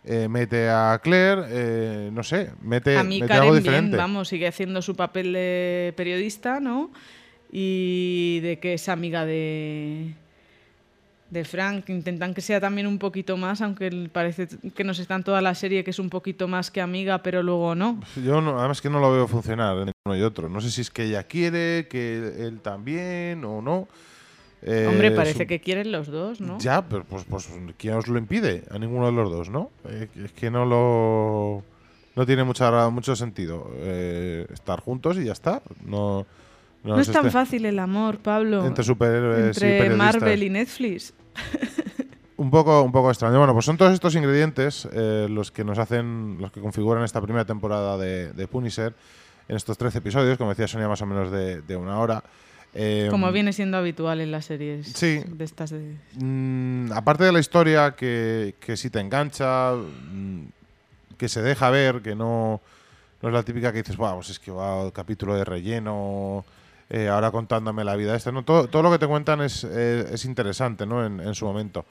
[SPEAKER 9] mete a Claire, no sé, mete
[SPEAKER 10] A mí
[SPEAKER 9] algo
[SPEAKER 10] Karen
[SPEAKER 9] diferente.
[SPEAKER 10] bien, vamos, sigue haciendo su papel de periodista, ¿no? Y de que es amiga de Frank. Intentan que sea también un poquito más, aunque parece que nos está en toda la serie que es un poquito más que amiga, pero luego no.
[SPEAKER 9] Yo no, además que no lo veo funcionar en uno y otro. No sé si es que ella quiere, que él también o no.
[SPEAKER 10] Hombre, parece que quieren los dos, ¿no?
[SPEAKER 9] Ya, pero pues ¿quién os lo impide? A ninguno de los dos, ¿no? Es que no tiene mucho sentido estar juntos y ya está. No
[SPEAKER 10] es tan fácil el amor, Pablo.
[SPEAKER 9] Entre superhéroes y
[SPEAKER 10] entre
[SPEAKER 9] periodistas.
[SPEAKER 10] Marvel y Netflix.
[SPEAKER 9] Un poco extraño. Bueno, pues son todos estos ingredientes los que configuran esta primera temporada de Punisher en estos 13 episodios, como decía Sonia, más o menos de una hora.
[SPEAKER 10] Como viene siendo habitual en las series de estas de...
[SPEAKER 9] Aparte de la historia que sí te engancha, que se deja ver, que no es la típica que dices, pues es que va el capítulo de relleno, ahora contándome la vida esta, ¿no? Todo lo que te cuentan es interesante, ¿no? En su momento.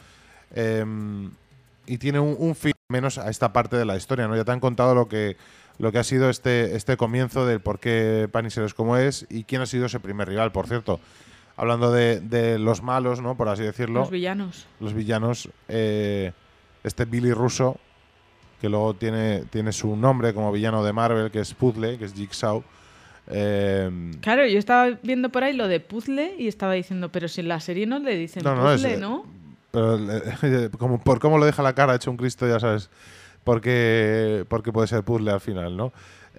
[SPEAKER 9] Y tiene un fin menos a esta parte de la historia, ¿no? Ya te han contado lo que ha sido este comienzo del por qué Punisher es como es y quién ha sido ese primer rival, por cierto. Hablando de los malos, ¿no? Por así decirlo.
[SPEAKER 10] Los villanos.
[SPEAKER 9] Los villanos. Este Billy Russo, que luego tiene su nombre como villano de Marvel, que es Puzzle, que es Jigsaw.
[SPEAKER 10] Claro, yo estaba viendo por ahí lo de Puzzle y estaba diciendo, pero si en la serie no le dicen Puzzle, ¿no?
[SPEAKER 9] Pero por cómo lo deja la cara hecho un Cristo, ya sabes. Porque puede ser Puzzle al final, ¿no?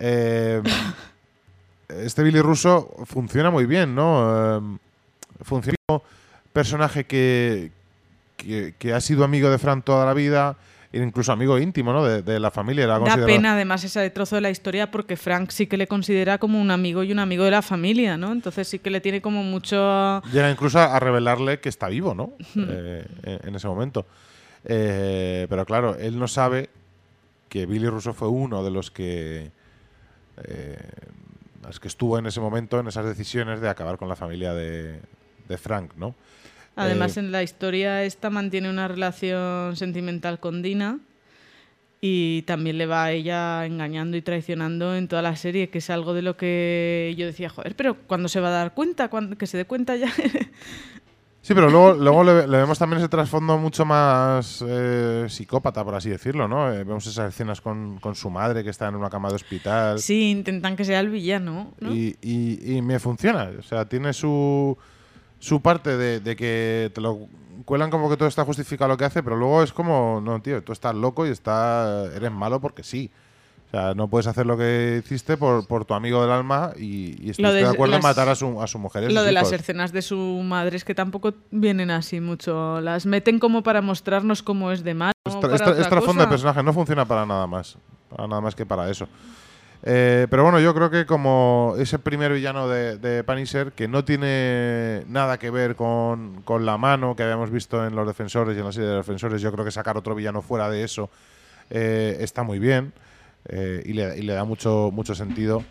[SPEAKER 9] Este Billy Russo funciona muy bien, ¿no? Funciona como personaje que ha sido amigo de Frank toda la vida, incluso amigo íntimo, ¿no? De la familia.
[SPEAKER 10] Da pena además ese trozo de la historia porque Frank sí que le considera como un amigo y un amigo de la familia, ¿no? Entonces sí que le tiene como mucho...
[SPEAKER 9] Llega incluso a revelarle que está vivo, ¿no? En ese momento. Pero claro, él no sabe que Billy Russo fue uno de los que estuvo en ese momento, en esas decisiones de acabar con la familia de Frank, ¿no?
[SPEAKER 10] Además, en la historia esta mantiene una relación sentimental con Dina y también le va a ella engañando y traicionando en toda la serie, que es algo de lo que yo decía, joder, pero ¿cuándo se va a dar cuenta? Que se dé cuenta ya.
[SPEAKER 9] Sí, pero luego le vemos también ese trasfondo mucho más psicópata, por así decirlo, ¿no? Vemos esas escenas con su madre que está en una cama de hospital.
[SPEAKER 10] Sí, intentan que sea el villano, ¿no?
[SPEAKER 9] Y me funciona. O sea, tiene su parte de que te lo cuelan como que todo está justificado lo que hace, pero luego es como, no, tío, tú estás loco y eres malo porque sí. O sea, no puedes hacer lo que hiciste por tu amigo del alma y estoy de acuerdo en matar a su mujer.
[SPEAKER 10] Lo de las escenas de su madre es que tampoco vienen así mucho. Las meten como para mostrarnos cómo es de malo.
[SPEAKER 9] Este trasfondo de personaje no funciona para nada más. Para nada más que para eso. Pero bueno, yo creo que como ese primer villano de Punisher, que no tiene nada que ver con la mano que habíamos visto en Los Defensores y en la serie de Los Defensores, yo creo que sacar otro villano fuera de eso está muy bien. Y le da mucho sentido.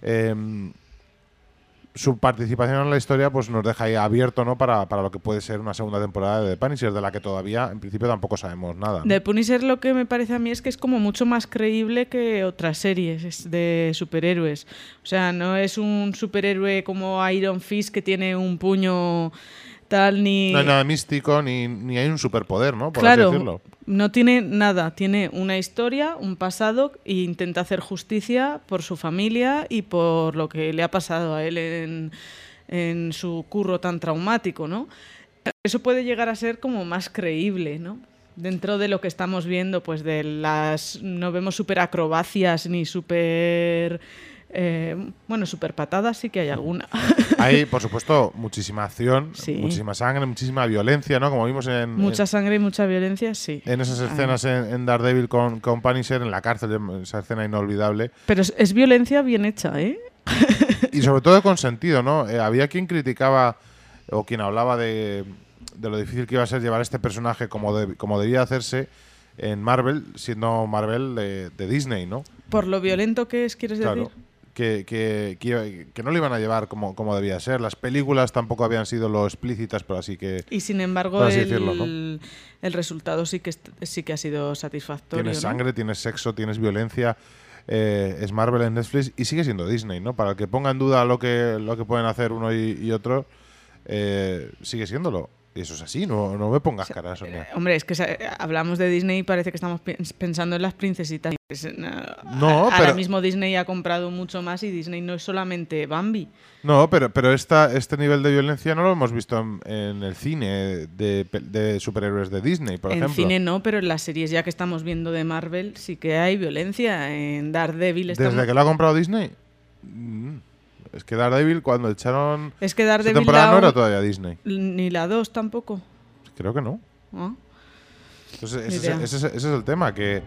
[SPEAKER 9] Su participación en la historia pues nos deja ahí abierto, ¿no? para lo que puede ser una segunda temporada de The Punisher, de la que todavía en principio tampoco sabemos nada, ¿no?
[SPEAKER 10] De Punisher lo que me parece a mí es que es como mucho más creíble que otras series de superhéroes. O sea, no es un superhéroe como Iron Fist que tiene un puño tal ni...
[SPEAKER 9] No hay nada místico ni hay un superpoder, ¿no? Por
[SPEAKER 10] claro,
[SPEAKER 9] así decirlo.
[SPEAKER 10] No tiene nada, tiene una historia, un pasado e intenta hacer justicia por su familia y por lo que le ha pasado a él en su curro tan traumático, ¿no? Eso puede llegar a ser como más creíble, ¿no? Dentro de lo que estamos viendo, pues no vemos súper acrobacias ni súper... súper patadas sí que hay alguna.
[SPEAKER 9] Hay, por supuesto, muchísima acción,
[SPEAKER 10] sí.
[SPEAKER 9] Muchísima sangre, muchísima violencia, ¿no? Como vimos
[SPEAKER 10] mucha sangre y mucha violencia, sí.
[SPEAKER 9] En esas escenas en Daredevil con Punisher, en la cárcel, esa escena inolvidable.
[SPEAKER 10] Pero es violencia bien hecha, ¿eh?
[SPEAKER 9] Y sobre todo con sentido, ¿no? Había quien criticaba o quien hablaba de lo difícil que iba a ser llevar este personaje como debía hacerse en Marvel, siendo Marvel de Disney, ¿no?
[SPEAKER 10] Por lo violento que es, ¿quieres decir?
[SPEAKER 9] que no lo iban a llevar como debía ser. Las películas tampoco habían sido lo explícitas, pero así que...
[SPEAKER 10] Y sin embargo,
[SPEAKER 9] por así decirlo, ¿no?
[SPEAKER 10] el resultado sí que ha sido satisfactorio.
[SPEAKER 9] Tienes
[SPEAKER 10] ¿no?
[SPEAKER 9] sangre, tienes sexo, tienes violencia. Es Marvel en Netflix y sigue siendo Disney, ¿no? Para el que ponga en duda lo que pueden hacer uno y otro, sigue siéndolo. Y eso es así, no me pongas cara, Sonia.
[SPEAKER 10] Hombre, es que hablamos de Disney y parece que estamos pensando en las princesitas.
[SPEAKER 9] No,
[SPEAKER 10] ahora
[SPEAKER 9] pero
[SPEAKER 10] mismo Disney ha comprado mucho más y Disney no es solamente Bambi.
[SPEAKER 9] No, pero este nivel de violencia no lo hemos visto en el cine de superhéroes de Disney, por ejemplo.
[SPEAKER 10] En cine no, pero en las series ya que estamos viendo de Marvel sí que hay violencia. En Daredevil
[SPEAKER 9] ¿Desde que lo ha comprado Disney? Es que Daredevil, cuando echaron
[SPEAKER 10] que Daredevil
[SPEAKER 9] esta temporada no era todavía Disney.
[SPEAKER 10] Ni la 2 tampoco.
[SPEAKER 9] Creo que no.
[SPEAKER 10] ¿Ah?
[SPEAKER 9] Entonces, ese es el tema, que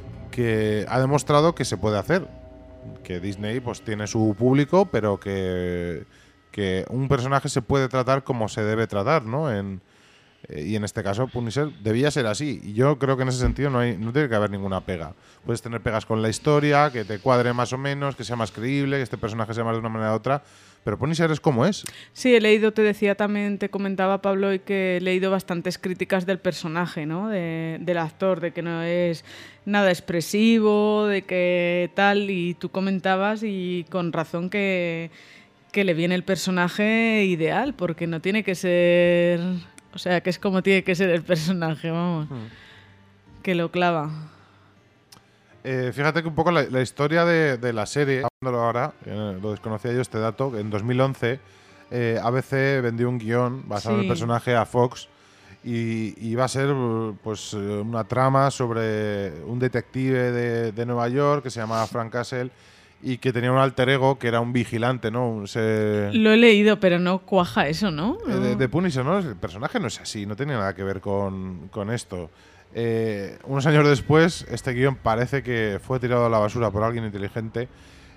[SPEAKER 9] ha demostrado que se puede hacer. Que Disney pues tiene su público, pero que un personaje se puede tratar como se debe tratar, ¿no? Y en este caso, Punisher debía ser así. Y yo creo que en ese sentido no tiene que haber ninguna pega. Puedes tener pegas con la historia, que te cuadre más o menos, que sea más creíble, que este personaje sea más de una manera u otra. Pero Punisher es como es.
[SPEAKER 10] Sí, he leído, te decía también, te comentaba Pablo, y que he leído bastantes críticas del personaje, ¿no? Del actor, de que no es nada expresivo, de que tal, y tú comentabas, y con razón que le viene el personaje ideal, porque no tiene que ser... O sea, que es como tiene que ser el personaje, vamos. Que lo clava.
[SPEAKER 9] Fíjate que un poco la historia de la serie, hablándolo ahora, lo desconocía yo este dato, que en 2011 ABC vendió un guión basado en el personaje a Fox y iba a ser pues una trama sobre un detective de Nueva York que se llamaba Frank Castle y que tenía un alter ego que era un vigilante, ¿no?
[SPEAKER 10] Lo he leído, pero no cuaja eso, ¿no?
[SPEAKER 9] De Punisher, ¿no? El personaje no es así, no tiene nada que ver con esto. Unos años después, este guión parece que fue tirado a la basura por alguien inteligente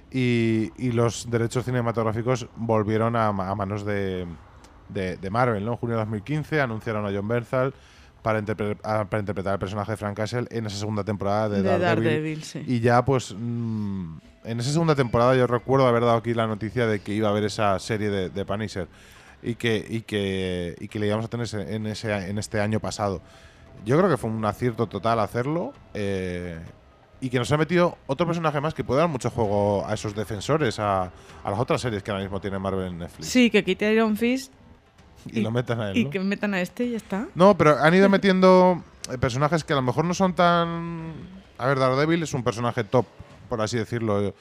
[SPEAKER 9] y los derechos cinematográficos volvieron a manos de Marvel, ¿no? En junio de 2015 anunciaron a Jon Bernthal para interpretar el personaje de Frank Castle en esa segunda temporada de Daredevil. Sí. Y ya, pues, en esa segunda temporada yo recuerdo haber dado aquí la noticia de que iba a haber esa serie de Punisher y que le íbamos a tener en este año pasado. Yo creo que fue un acierto total hacerlo y que nos ha metido otro personaje más que puede dar mucho juego a esos defensores, a las otras series que ahora mismo tiene Marvel en Netflix.
[SPEAKER 10] Sí, que quite Iron Fist
[SPEAKER 9] y lo metan a él,
[SPEAKER 10] y
[SPEAKER 9] ¿no?
[SPEAKER 10] que metan a este y ya está.
[SPEAKER 9] No, pero han ido metiendo personajes que a lo mejor no son tan... A ver, Daredevil es un personaje top, por así decirlo,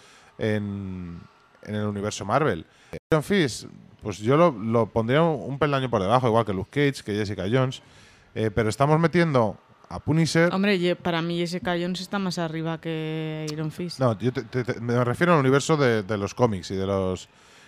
[SPEAKER 9] en el universo Marvel. Iron Fist, pues yo lo pondría un peldaño por debajo, igual que Luke Cage, que Jessica Jones. Pero estamos metiendo a Punisher...
[SPEAKER 10] Hombre, para mí Jessica Jones está más arriba que Iron Fist.
[SPEAKER 9] No, yo me refiero al universo de los cómics y de los...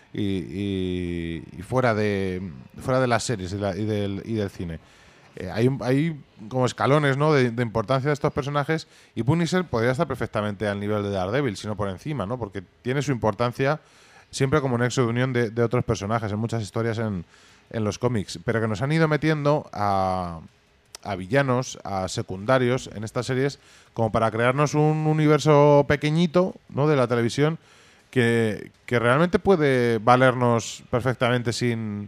[SPEAKER 9] Y fuera de las series y del cine. Hay como escalones, ¿no? de importancia de estos personajes y Punisher podría estar perfectamente al nivel de Daredevil, si no por encima, ¿no? Porque tiene su importancia siempre como nexo de unión de otros personajes en muchas historias en los cómics, pero que nos han ido metiendo a villanos, a secundarios en estas series como para crearnos un universo pequeñito, ¿no? de la televisión que realmente puede valernos perfectamente sin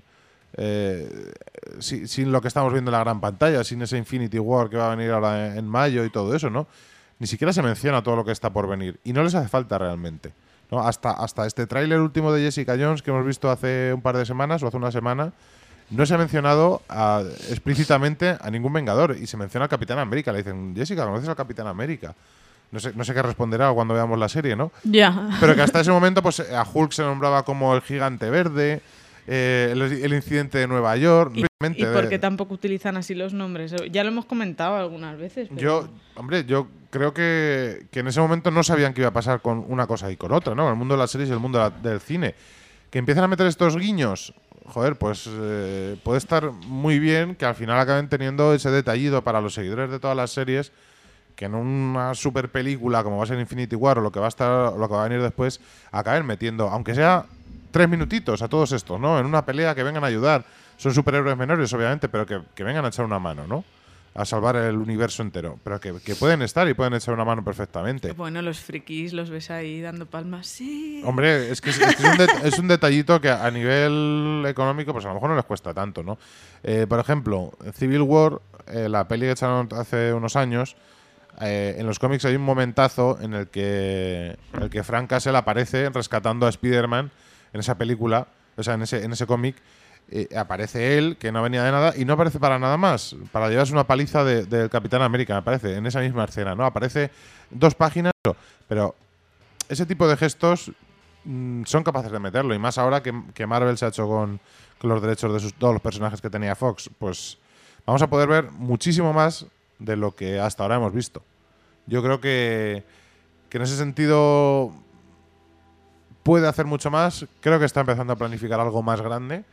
[SPEAKER 9] lo que estamos viendo en la gran pantalla, sin ese Infinity War que va a venir ahora en mayo y todo eso, ¿no? Ni siquiera se menciona todo lo que está por venir y no les hace falta realmente, ¿no? Hasta este tráiler último de Jessica Jones que hemos visto hace un par de semanas o hace una semana no se ha mencionado explícitamente a ningún Vengador y se menciona al Capitán América. Le dicen, Jessica, ¿conoces al Capitán América? No sé qué responderá cuando veamos la serie, ¿no?
[SPEAKER 10] Ya.
[SPEAKER 9] Pero que hasta ese momento pues a Hulk se nombraba como el gigante verde, el incidente de Nueva York.
[SPEAKER 10] ¿Y por qué tampoco utilizan así los nombres? Ya lo hemos comentado algunas veces. Pero...
[SPEAKER 9] Yo creo que en ese momento no sabían qué iba a pasar con una cosa y con otra, ¿no? El mundo de las series y el mundo del cine. Que empiezan a meter estos guiños, joder, pues puede estar muy bien que al final acaben teniendo ese detallito para los seguidores de todas las series, que en una super película como va a ser Infinity War o lo que va a venir después, acaben metiendo, aunque sea 3 minutitos a todos estos, ¿no? En una pelea que vengan a ayudar. Son superhéroes menores, obviamente, pero que vengan a echar una mano, ¿no? a salvar el universo entero, pero que pueden estar y pueden echar una mano perfectamente.
[SPEAKER 10] Bueno, los frikis los ves ahí dando palmas. Sí.
[SPEAKER 9] Hombre, es que es un detallito que a nivel económico pues a lo mejor no les cuesta tanto, ¿no? Por ejemplo, Civil War, la peli que echaron hace unos años, en los cómics hay un momentazo en el que Frank Castle aparece rescatando a Spider-Man en esa película, o sea, en ese cómic. Aparece él, que no venía de nada, y no aparece para nada más, para llevarse una paliza del Capitán América, me parece, en esa misma escena, ¿no? Aparece 2 páginas, pero ese tipo de gestos son capaces de meterlo, y más ahora que Marvel se ha hecho con los derechos de todos los personajes que tenía Fox, pues vamos a poder ver muchísimo más de lo que hasta ahora hemos visto. Yo creo que en ese sentido puede hacer mucho más, creo que está empezando a planificar algo más grande.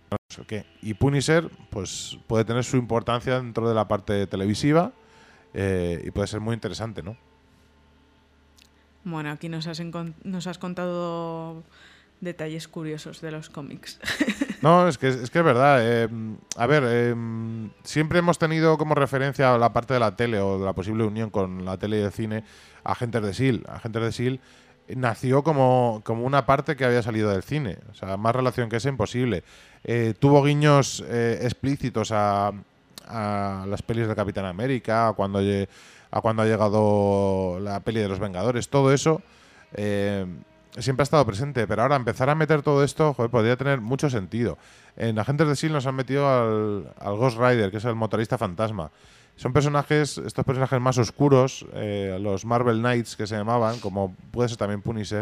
[SPEAKER 9] Y Punisher pues puede tener su importancia dentro de la parte televisiva y puede ser muy interesante, ¿no?
[SPEAKER 10] Bueno, aquí nos has contado detalles curiosos de los cómics.
[SPEAKER 9] No, es que es verdad. Siempre hemos tenido como referencia la parte de la tele o de la posible unión con la tele y el cine Agentes de S.H.I.E.L.D. Agentes de S.H.I.E.L.D. nació como una parte que había salido del cine. O sea, más relación que esa imposible. Tuvo guiños explícitos a las pelis de Capitán América, a cuando ha llegado la peli de los Vengadores. Todo eso siempre ha estado presente. Pero ahora empezar a meter todo esto, podría tener mucho sentido. En Agentes de S.H.I.E.L.D. nos han metido al Ghost Rider, que es el motorista fantasma. Son estos personajes más oscuros, los Marvel Knights que se llamaban, como puede ser también Punisher,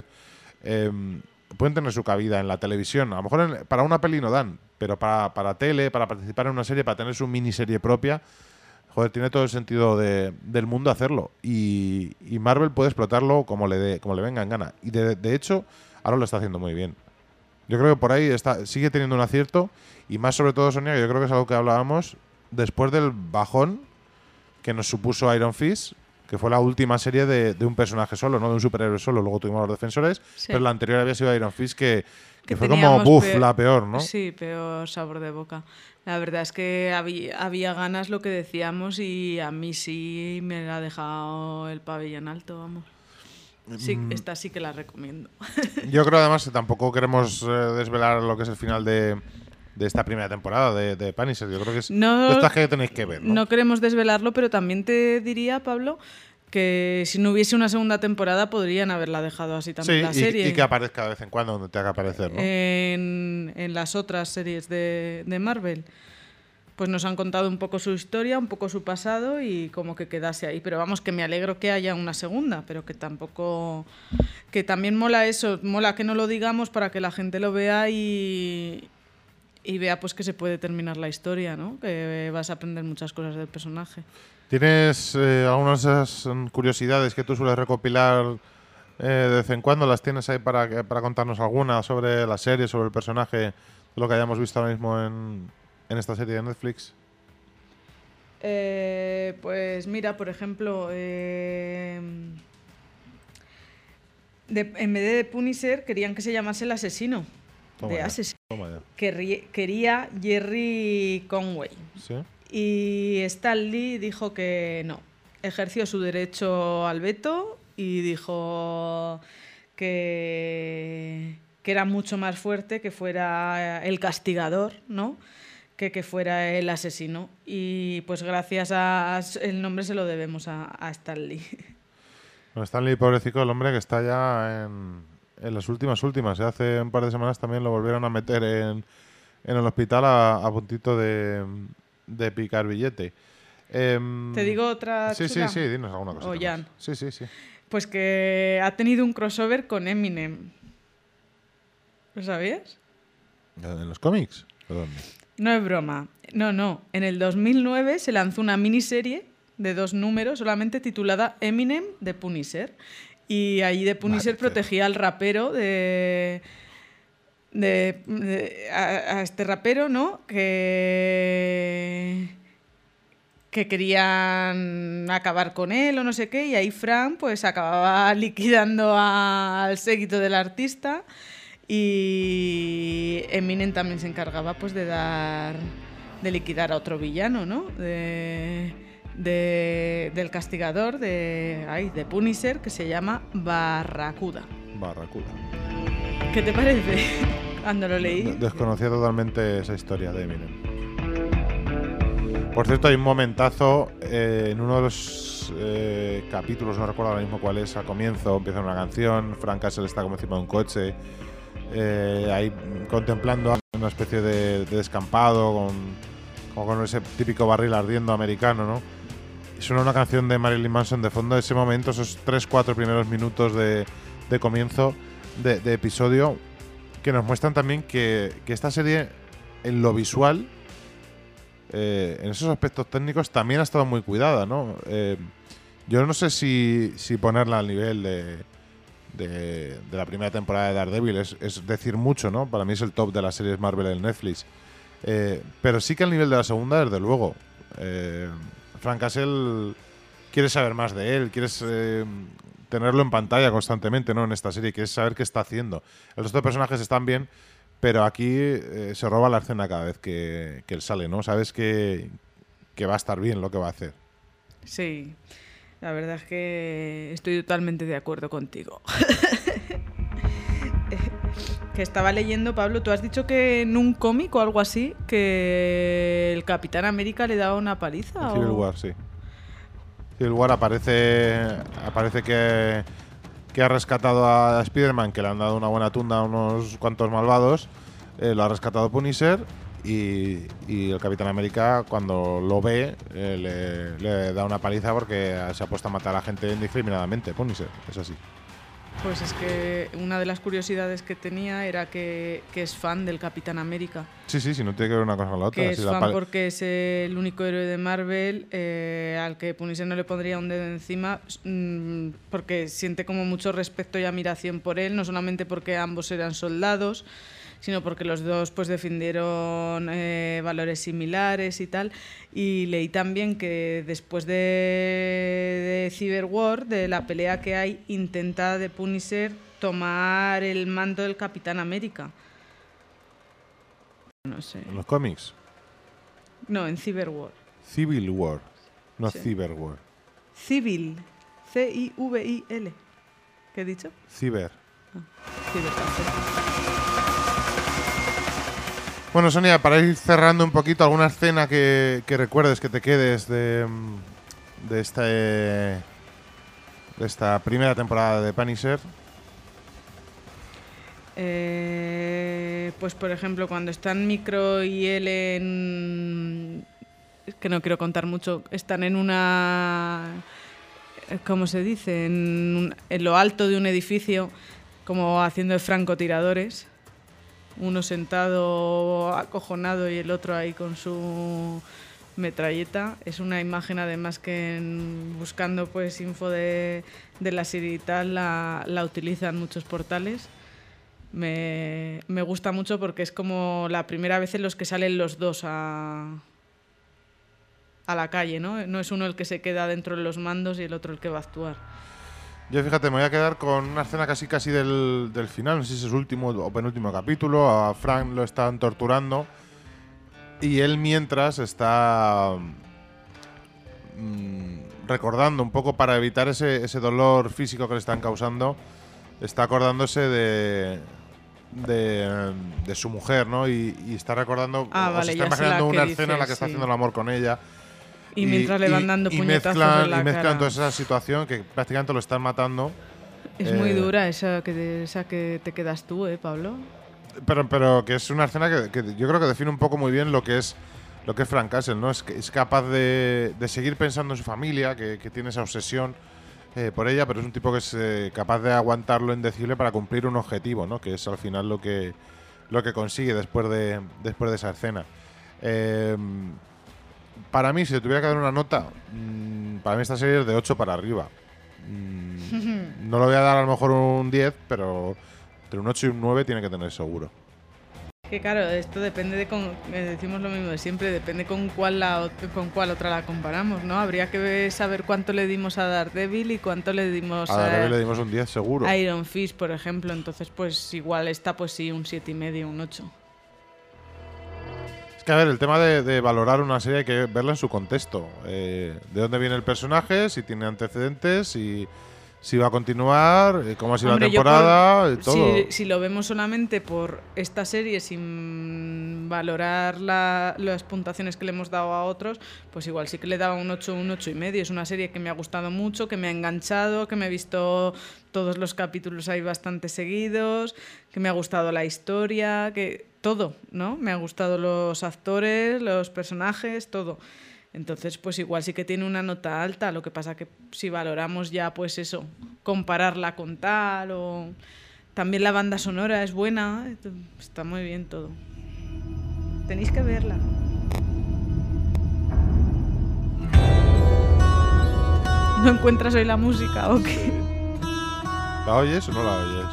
[SPEAKER 9] pueden tener su cabida en la televisión. A lo mejor para una peli no dan, pero para tele, para participar en una serie, para tener su miniserie propia, tiene todo el sentido del mundo hacerlo. Y Marvel puede explotarlo como le venga en gana. Y de hecho, ahora lo está haciendo muy bien. Yo creo que por ahí sigue teniendo un acierto, y más sobre todo, Sonia, que yo creo que es algo que hablábamos después del bajón que nos supuso Iron Fist, que fue la última serie de un personaje solo, no de un superhéroe solo. Luego tuvimos los Defensores, sí. Pero la anterior había sido Iron Fist, que fue como la peor, ¿no?
[SPEAKER 10] Sí, peor sabor de boca. La verdad es que había ganas, lo que decíamos, y a mí sí me ha dejado el pabellón alto, vamos. Sí, esta sí que la recomiendo.
[SPEAKER 9] Yo creo además que tampoco queremos desvelar lo que es el final de esta primera temporada de Punisher. Yo creo que es de estas que tenéis que ver, ¿no?
[SPEAKER 10] No queremos desvelarlo, pero también te diría, Pablo, que si no hubiese una segunda temporada podrían haberla dejado así también la serie.
[SPEAKER 9] Y que aparezca de vez en cuando donde tenga que aparecer, ¿no?
[SPEAKER 10] En las otras series de Marvel. Pues nos han contado un poco su historia, un poco su pasado, y como que quedase ahí. Pero vamos, que me alegro que haya una segunda, pero que tampoco... Que también mola eso, mola que no lo digamos para que la gente lo vea y vea pues que se puede terminar la historia, ¿no? Que vas a aprender muchas cosas del personaje.
[SPEAKER 9] ¿Tienes algunas de esas curiosidades que tú sueles recopilar de vez en cuando? ¿Las tienes ahí para contarnos alguna sobre la serie, sobre el personaje, lo que hayamos visto ahora mismo en esta serie de Netflix?
[SPEAKER 10] Pues mira, por ejemplo, en vez de Punisher querían que se llamase El Asesino. Quería Jerry Conway.
[SPEAKER 9] ¿Sí?
[SPEAKER 10] Y Stan Lee dijo que no. Ejerció su derecho al veto y dijo que era mucho más fuerte que fuera el castigador, ¿no? Que fuera el asesino. Y pues gracias a el nombre se lo debemos a Stan Lee.
[SPEAKER 9] Bueno, Stan Lee, pobrecito, el hombre que está ya en las últimas. Hace un par de semanas también lo volvieron a meter en el hospital a puntito de picar billete.
[SPEAKER 10] ¿Te digo otra chula?
[SPEAKER 9] Sí, dinos alguna cosa.
[SPEAKER 10] O Jan.
[SPEAKER 9] Sí.
[SPEAKER 10] Pues que ha tenido un crossover con Eminem. ¿Lo sabías?
[SPEAKER 9] ¿En los cómics? ¿Dónde?
[SPEAKER 10] No es broma. No. En el 2009 se lanzó una miniserie de 2 números solamente titulada Eminem de Punisher. Y allí de Punisher protegía al rapero a este rapero, ¿no? Que querían acabar con él o no sé qué, y ahí Frank pues acababa liquidando al séquito del artista, y Eminem también se encargaba pues de liquidar a otro villano, ¿no? del castigador de Punisher, que se llama Barracuda.
[SPEAKER 9] Barracuda.
[SPEAKER 10] ¿Qué te parece cuando lo leí?
[SPEAKER 9] Desconocía totalmente esa historia de Eminem. Por cierto, hay un momentazo en uno de los capítulos, no recuerdo ahora mismo cuál es, al comienzo empieza una canción, Frank Castle está como encima de un coche, ahí contemplando una especie de descampado con ese típico barril ardiendo americano, ¿no? Y suena una canción de Marilyn Manson de fondo. Ese momento, esos 3-4 primeros minutos de comienzo de episodio, que nos muestran también que esta serie, en lo visual, en esos aspectos técnicos, también ha estado muy cuidada, ¿no? Yo no sé si ponerla al nivel de la primera temporada de Daredevil es decir mucho, ¿no? Para mí es el top de las series Marvel en Netflix. Pero sí que al nivel de la segunda, desde luego. Frank Castle, quieres saber más de él, quieres tenerlo en pantalla constantemente, ¿no? En esta serie, quieres saber qué está haciendo. El resto de personajes están bien, pero aquí se roba la escena cada vez que él sale, ¿no? Sabes que va a estar bien lo que va a hacer.
[SPEAKER 10] Sí, la verdad es que estoy totalmente de acuerdo contigo. Que estaba leyendo, Pablo, tú has dicho que en un cómic o algo así, que el Capitán América le daba una paliza.
[SPEAKER 9] En Civil War, sí. Civil War aparece que ha rescatado a Spider-Man, que le han dado una buena tunda a unos cuantos malvados, lo ha rescatado Punisher y el Capitán América, cuando lo ve, le da una paliza porque se ha puesto a matar a la gente indiscriminadamente. Punisher, es así.
[SPEAKER 10] Pues es que una de las curiosidades que tenía era que es fan del Capitán América.
[SPEAKER 9] Sí, no tiene que ver una cosa con la otra.
[SPEAKER 10] Que es fan porque es el único héroe de Marvel al que Punisher no le pondría un dedo encima, porque siente como mucho respeto y admiración por él, no solamente porque ambos eran soldados, sino porque los dos pues defendieron valores similares y tal. Y leí también que después de Civil War, de la pelea que hay, intenta de Punisher tomar el mando del Capitán América. No sé.
[SPEAKER 9] ¿En los cómics?
[SPEAKER 10] No, en Civil War.
[SPEAKER 9] Civil War, no
[SPEAKER 10] sí.
[SPEAKER 9] Cyber War.
[SPEAKER 10] Civil, C-I-V-I-L. ¿Qué he dicho?
[SPEAKER 9] Ciber.
[SPEAKER 10] Cibercafé.
[SPEAKER 9] Bueno, Sonia, para ir cerrando un poquito, ¿alguna escena que recuerdes, que te quedes de esta primera temporada de Punisher?
[SPEAKER 10] Pues por ejemplo, cuando están Micro y él es que no quiero contar mucho, están en una... ¿Cómo se dice? En lo alto de un edificio, como haciendo de francotiradores. Uno sentado acojonado y el otro ahí con su metralleta. Es una imagen además que buscando pues info de la serie y tal la utilizan muchos portales. Me gusta mucho porque es como la primera vez en los que salen los dos a la calle, ¿no? No es uno el que se queda dentro de los mandos y el otro el que va a actuar.
[SPEAKER 9] Yo, fíjate, me voy a quedar con una escena casi del final, no sé si es el último o penúltimo capítulo. A Frank lo están torturando y él mientras está recordando un poco, para evitar ese dolor físico que le están causando, está acordándose de su mujer, ¿no? Y está recordando,
[SPEAKER 10] vale,
[SPEAKER 9] se está imaginando una escena en la que está haciendo el amor con ella.
[SPEAKER 10] Y mientras le van dando puñetazos en la cara.
[SPEAKER 9] Mezclan toda esa situación que prácticamente lo están matando.
[SPEAKER 10] Es muy dura esa que te quedas tú, Pablo.
[SPEAKER 9] Pero que es una escena que yo creo que define un poco muy bien lo que es Frank Castle, ¿no? Es capaz de seguir pensando en su familia, que tiene esa obsesión por ella, pero es un tipo que es capaz de aguantar lo indecible para cumplir un objetivo, ¿no? Que es al final lo que consigue después de esa escena. Para mí, si le tuviera que dar una nota, para mí esta serie es de 8 para arriba. No le voy a dar a lo mejor un 10, pero entre un 8 y un 9 tiene que tener seguro.
[SPEAKER 10] Que claro, esto depende decimos lo mismo de siempre, depende con cuál otra la comparamos, ¿no? Habría que saber cuánto le dimos a Daredevil y cuánto le dimos
[SPEAKER 9] a Daredevil le dimos un 10 seguro.
[SPEAKER 10] A Iron Fist, por ejemplo, entonces pues igual está pues sí un 7,5, un 8.
[SPEAKER 9] Que a ver, el tema de valorar una serie hay que verla en su contexto. De dónde viene el personaje, si tiene antecedentes, si va a continuar, cómo ha sido la temporada, todo.
[SPEAKER 10] Si lo vemos solamente por esta serie sin valorar las puntuaciones que le hemos dado a otros, pues igual sí que le daba un 8, un 8,5. Es una serie que me ha gustado mucho, que me ha enganchado, que me he visto todos los capítulos ahí bastante seguidos, que me ha gustado la historia, que todo, ¿no? Me ha gustado los actores, los personajes, todo. Entonces, pues igual sí que tiene una nota alta, lo que pasa que si valoramos ya, pues eso, compararla con tal, o también la banda sonora es buena, está muy bien todo. Tenéis que verla. ¿No encuentras hoy la música o qué?
[SPEAKER 9] ¿La oyes o no la oyes?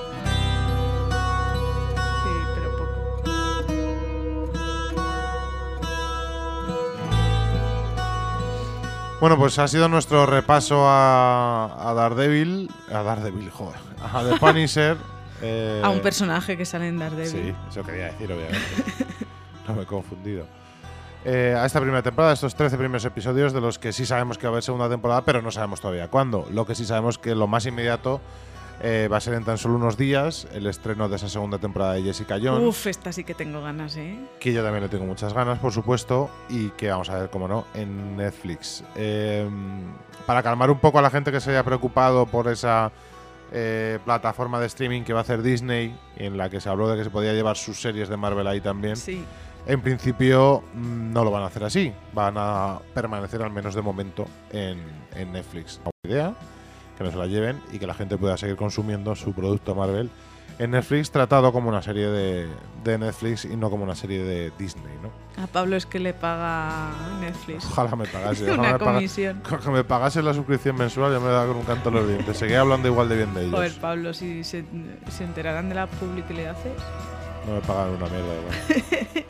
[SPEAKER 9] Bueno, pues ha sido nuestro repaso a Daredevil. A Daredevil, joder. A The Punisher.
[SPEAKER 10] A un personaje que sale en Daredevil.
[SPEAKER 9] Sí, eso quería decir, obviamente. No me he confundido. A esta primera temporada, estos 13 primeros episodios, de los que sí sabemos que va a haber segunda temporada, pero no sabemos todavía cuándo. Lo que sí sabemos que lo más inmediato va a ser en tan solo unos días el estreno de esa segunda temporada de Jessica Jones.
[SPEAKER 10] Uf, esta sí que tengo ganas, ¿eh?
[SPEAKER 9] Que yo también le tengo muchas ganas, por supuesto, y que vamos a ver, como no, en Netflix. Para calmar un poco a la gente que se haya preocupado por esa plataforma de streaming que va a hacer Disney, en la que se habló de que se podía llevar sus series de Marvel ahí también.
[SPEAKER 10] Sí.
[SPEAKER 9] En principio no lo van a hacer así, van a permanecer al menos de momento en Netflix. Una idea, que no se la lleven y que la gente pueda seguir consumiendo su producto Marvel en Netflix, tratado como una serie de Netflix y no como una serie de Disney, ¿no?
[SPEAKER 10] A Pablo es que le paga Netflix.
[SPEAKER 9] Ojalá me pagase.
[SPEAKER 10] Una comisión.
[SPEAKER 9] Que me pagase la suscripción mensual, ya me da con un canto a los dientes. Seguiré hablando igual de bien de ellos.
[SPEAKER 10] Joder, Pablo, si se enterarán de la publi que le haces.
[SPEAKER 9] No me pagan una mierda, igual.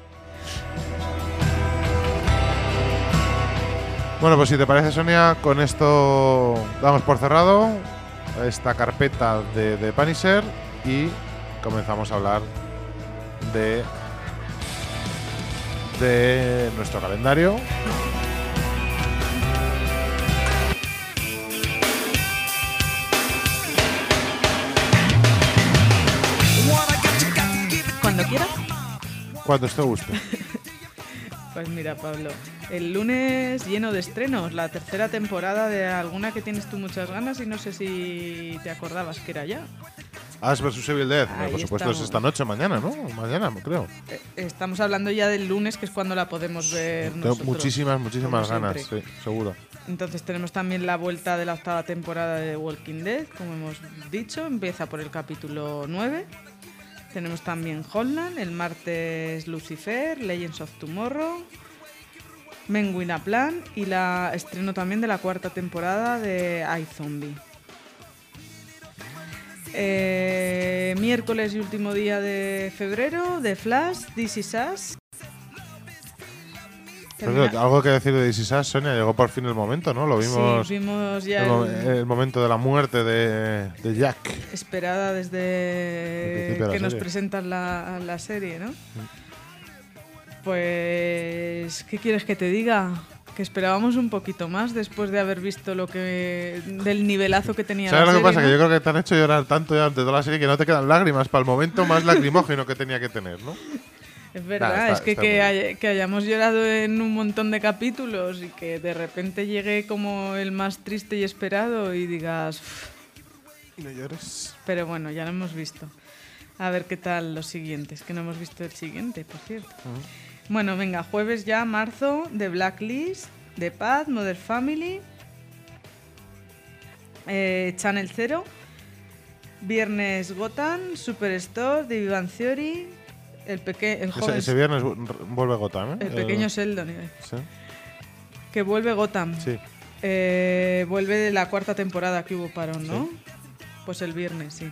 [SPEAKER 9] Bueno, pues si te parece, Sonia, con esto damos por cerrado esta carpeta de Punisher y comenzamos a hablar de nuestro calendario.
[SPEAKER 10] Cuando quieras.
[SPEAKER 9] Cuando te guste.
[SPEAKER 10] Pues mira, Pablo, el lunes lleno de estrenos, la tercera temporada de alguna que tienes tú muchas ganas y no sé si te acordabas que era ya.
[SPEAKER 9] Ash vs Evil Dead,
[SPEAKER 10] Ahí
[SPEAKER 9] por supuesto
[SPEAKER 10] estamos.
[SPEAKER 9] es esta noche, mañana, ¿no? Mañana, creo.
[SPEAKER 10] Estamos hablando ya del lunes, que es cuando la podemos ver
[SPEAKER 9] Tengo
[SPEAKER 10] nosotros.
[SPEAKER 9] muchísimas
[SPEAKER 10] como
[SPEAKER 9] ganas,
[SPEAKER 10] siempre.
[SPEAKER 9] sí, seguro.
[SPEAKER 10] Entonces tenemos también la vuelta de la 8ª temporada de The Walking Dead, como hemos dicho, empieza por el capítulo 9. Tenemos también Homeland, el martes Lucifer, Legends of Tomorrow, Men Win a Plan y la estreno también de la 4ª temporada de iZombie. Miércoles y último día de febrero, The Flash, This Is Us.
[SPEAKER 9] Pero, algo que decir de This Is Us, Sonia, llegó por fin el momento, ¿no? Lo vimos,
[SPEAKER 10] sí, vimos ya
[SPEAKER 9] el momento de la muerte de Jack.
[SPEAKER 10] Esperada desde
[SPEAKER 9] de
[SPEAKER 10] que nos
[SPEAKER 9] serie.
[SPEAKER 10] presentan la serie, ¿no? Pues, ¿qué quieres que te diga? Que esperábamos un poquito más después de haber visto del nivelazo que tenía la
[SPEAKER 9] ¿Sabes
[SPEAKER 10] serie,
[SPEAKER 9] lo que pasa?
[SPEAKER 10] ¿no?
[SPEAKER 9] Que yo creo que te han hecho llorar tanto ya ante toda la serie que no te quedan lágrimas para el momento más lacrimógeno que tenía que tener, ¿no?
[SPEAKER 10] Es verdad,
[SPEAKER 9] Nah,
[SPEAKER 10] es que
[SPEAKER 9] está muy bien.
[SPEAKER 10] que hayamos llorado en un montón de capítulos y que de repente llegue como el más triste y esperado y digas... "Uf".
[SPEAKER 9] No llores.
[SPEAKER 10] Pero bueno, ya lo hemos visto. A ver qué tal los siguientes, que no hemos visto el siguiente, por cierto. Bueno, venga, jueves ya, marzo, The Blacklist, The Path, Modern Family, Channel 0, viernes Gotham, Superstore, The Big Bang Theory, el joven...
[SPEAKER 9] Ese viernes vuelve Gotham, ¿eh?
[SPEAKER 10] El pequeño Sheldon,
[SPEAKER 9] Sí.
[SPEAKER 10] que vuelve Gotham.
[SPEAKER 9] Sí.
[SPEAKER 10] Vuelve de la 4ª temporada que hubo parón, ¿no?
[SPEAKER 9] Sí.
[SPEAKER 10] Pues el viernes, sí.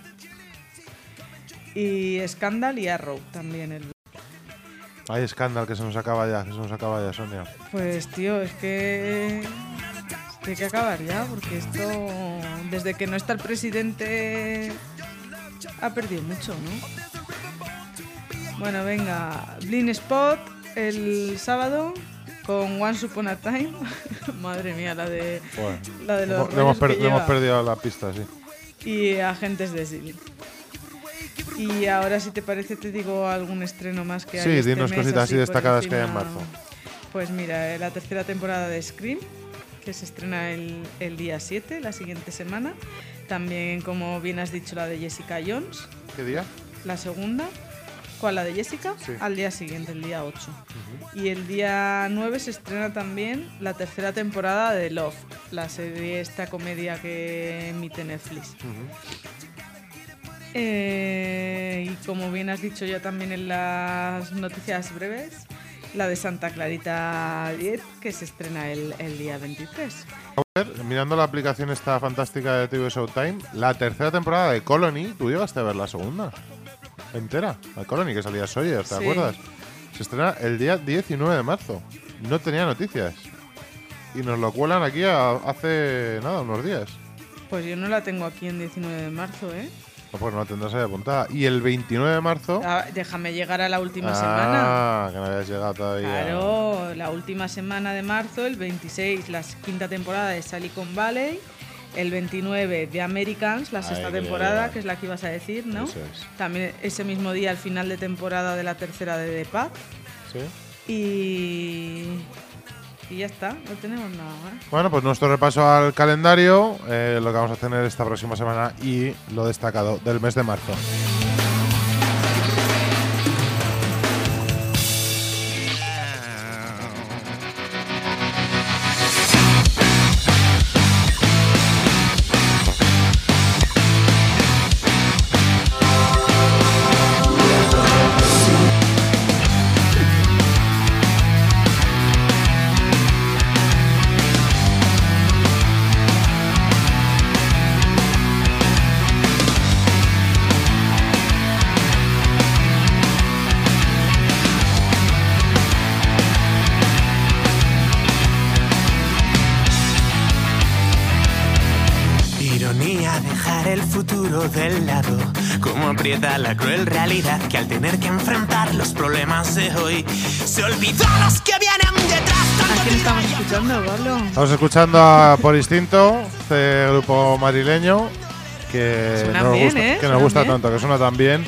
[SPEAKER 10] Y Scandal y Arrow también el viernes.
[SPEAKER 9] Hay Scandal que se nos acaba ya, Sonia.
[SPEAKER 10] Pues tío, es que hay que acabar ya, porque esto, desde que no está el presidente, ha perdido mucho, ¿no? Bueno, venga, Blind Spot, el sábado con Once Upon a Time. Madre mía, la de los
[SPEAKER 9] le hemos
[SPEAKER 10] rollos que lleva.
[SPEAKER 9] perdido la pista, sí.
[SPEAKER 10] Y Agentes de S.H.I.E.L.D. Y ahora, si te parece, te digo algún estreno más que hay.
[SPEAKER 9] Sí,
[SPEAKER 10] este
[SPEAKER 9] dinos
[SPEAKER 10] mes,
[SPEAKER 9] cositas así
[SPEAKER 10] por
[SPEAKER 9] destacadas que hay en
[SPEAKER 10] encima.
[SPEAKER 9] marzo.
[SPEAKER 10] Pues mira, la tercera temporada de Scream, que se estrena el día 7, la siguiente semana. También, como bien has dicho, la de Jessica Jones.
[SPEAKER 9] ¿Qué día?
[SPEAKER 10] La segunda. ¿Cuál? ¿La de Jessica?
[SPEAKER 9] Sí.
[SPEAKER 10] Al día siguiente, el día 8. Y el día 9 se estrena también la tercera temporada de Love, la serie, esta comedia que emite Netflix. Y como bien has dicho ya también en las noticias breves, la de Santa Clarita Diet, que se estrena el día 23.
[SPEAKER 9] Mirando la aplicación esta fantástica de TV Showtime, la tercera temporada de Colony, ¿tú llegaste a ver la segunda? Entera, la Colony, que salía Sawyer, ¿te acuerdas? Se estrena el día 19 de marzo. No tenía noticias. Y nos lo cuelan aquí hace nada, unos días.
[SPEAKER 10] Pues yo no la tengo aquí en 19 de marzo, ¿eh?
[SPEAKER 9] No, pues no la tendrás ahí apuntada. Y el 29 de marzo...
[SPEAKER 10] Déjame llegar a la última semana.
[SPEAKER 9] Que no habías llegado todavía.
[SPEAKER 10] Claro, la última semana de marzo, el 26, la quinta temporada de Silicon Valley. El 29 de Americans, la sexta temporada, que es la que ibas a decir, ¿no?
[SPEAKER 9] Eso es.
[SPEAKER 10] También ese mismo día, al final de temporada de la tercera de The Path.
[SPEAKER 9] Sí.
[SPEAKER 10] Y ya está, no tenemos nada más.
[SPEAKER 9] Bueno, pues nuestro repaso al calendario, lo que vamos a tener esta próxima semana y lo destacado del mes de marzo.
[SPEAKER 8] Del lado, cómo aprieta la cruel realidad que al tener que enfrentar los problemas de hoy se olvidó a los que vienen detrás.
[SPEAKER 10] ¿A quién estamos escuchando, Pablo?
[SPEAKER 9] Estamos escuchando a Por Instinto, este grupo madrileño que nos gusta tanto, que suena tan bien.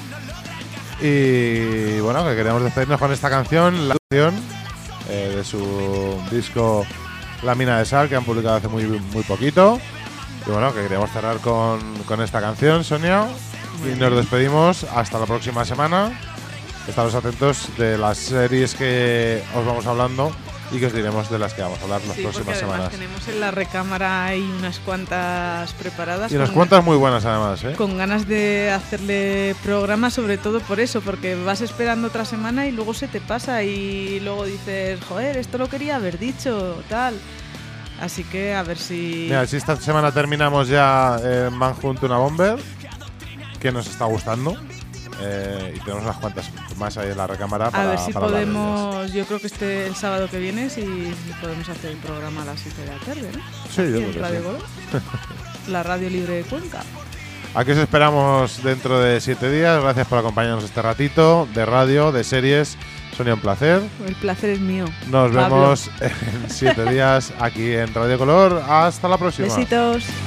[SPEAKER 9] Y bueno, que queremos despedirnos con esta canción, la canción de su disco La Mina de Sal, que han publicado hace muy poquito. Y bueno, que queríamos cerrar con esta canción, Sonia. Y nos despedimos hasta la próxima semana. Estaros atentos de las series que os vamos hablando y que os diremos de las que vamos a hablar las próximas semanas.
[SPEAKER 10] Tenemos en la recámara ahí unas cuantas preparadas.
[SPEAKER 9] Y unas cuantas muy buenas además, ¿eh?
[SPEAKER 10] Con ganas de hacerle programa, sobre todo por eso, porque vas esperando otra semana y luego se te pasa y luego dices, joder, esto lo quería haber dicho, tal. Así que a ver si...
[SPEAKER 9] Mira, si esta semana terminamos ya Manhunt una Bomber, que nos está gustando. Y tenemos unas cuantas más ahí en la recámara para...
[SPEAKER 10] A ver si podemos... Yo creo que el sábado que viene si podemos hacer el programa a las 7 de la tarde, ¿no?
[SPEAKER 9] Sí, yo creo que
[SPEAKER 10] Radio
[SPEAKER 9] sí.
[SPEAKER 10] Color, la radio libre de Cuenca.
[SPEAKER 9] Aquí os esperamos dentro de 7 días. Gracias por acompañarnos este ratito de radio, de series. Sonia, un placer.
[SPEAKER 10] El placer es mío.
[SPEAKER 9] Nos vemos en 7 días aquí en Radio Color. Hasta la próxima.
[SPEAKER 10] Besitos.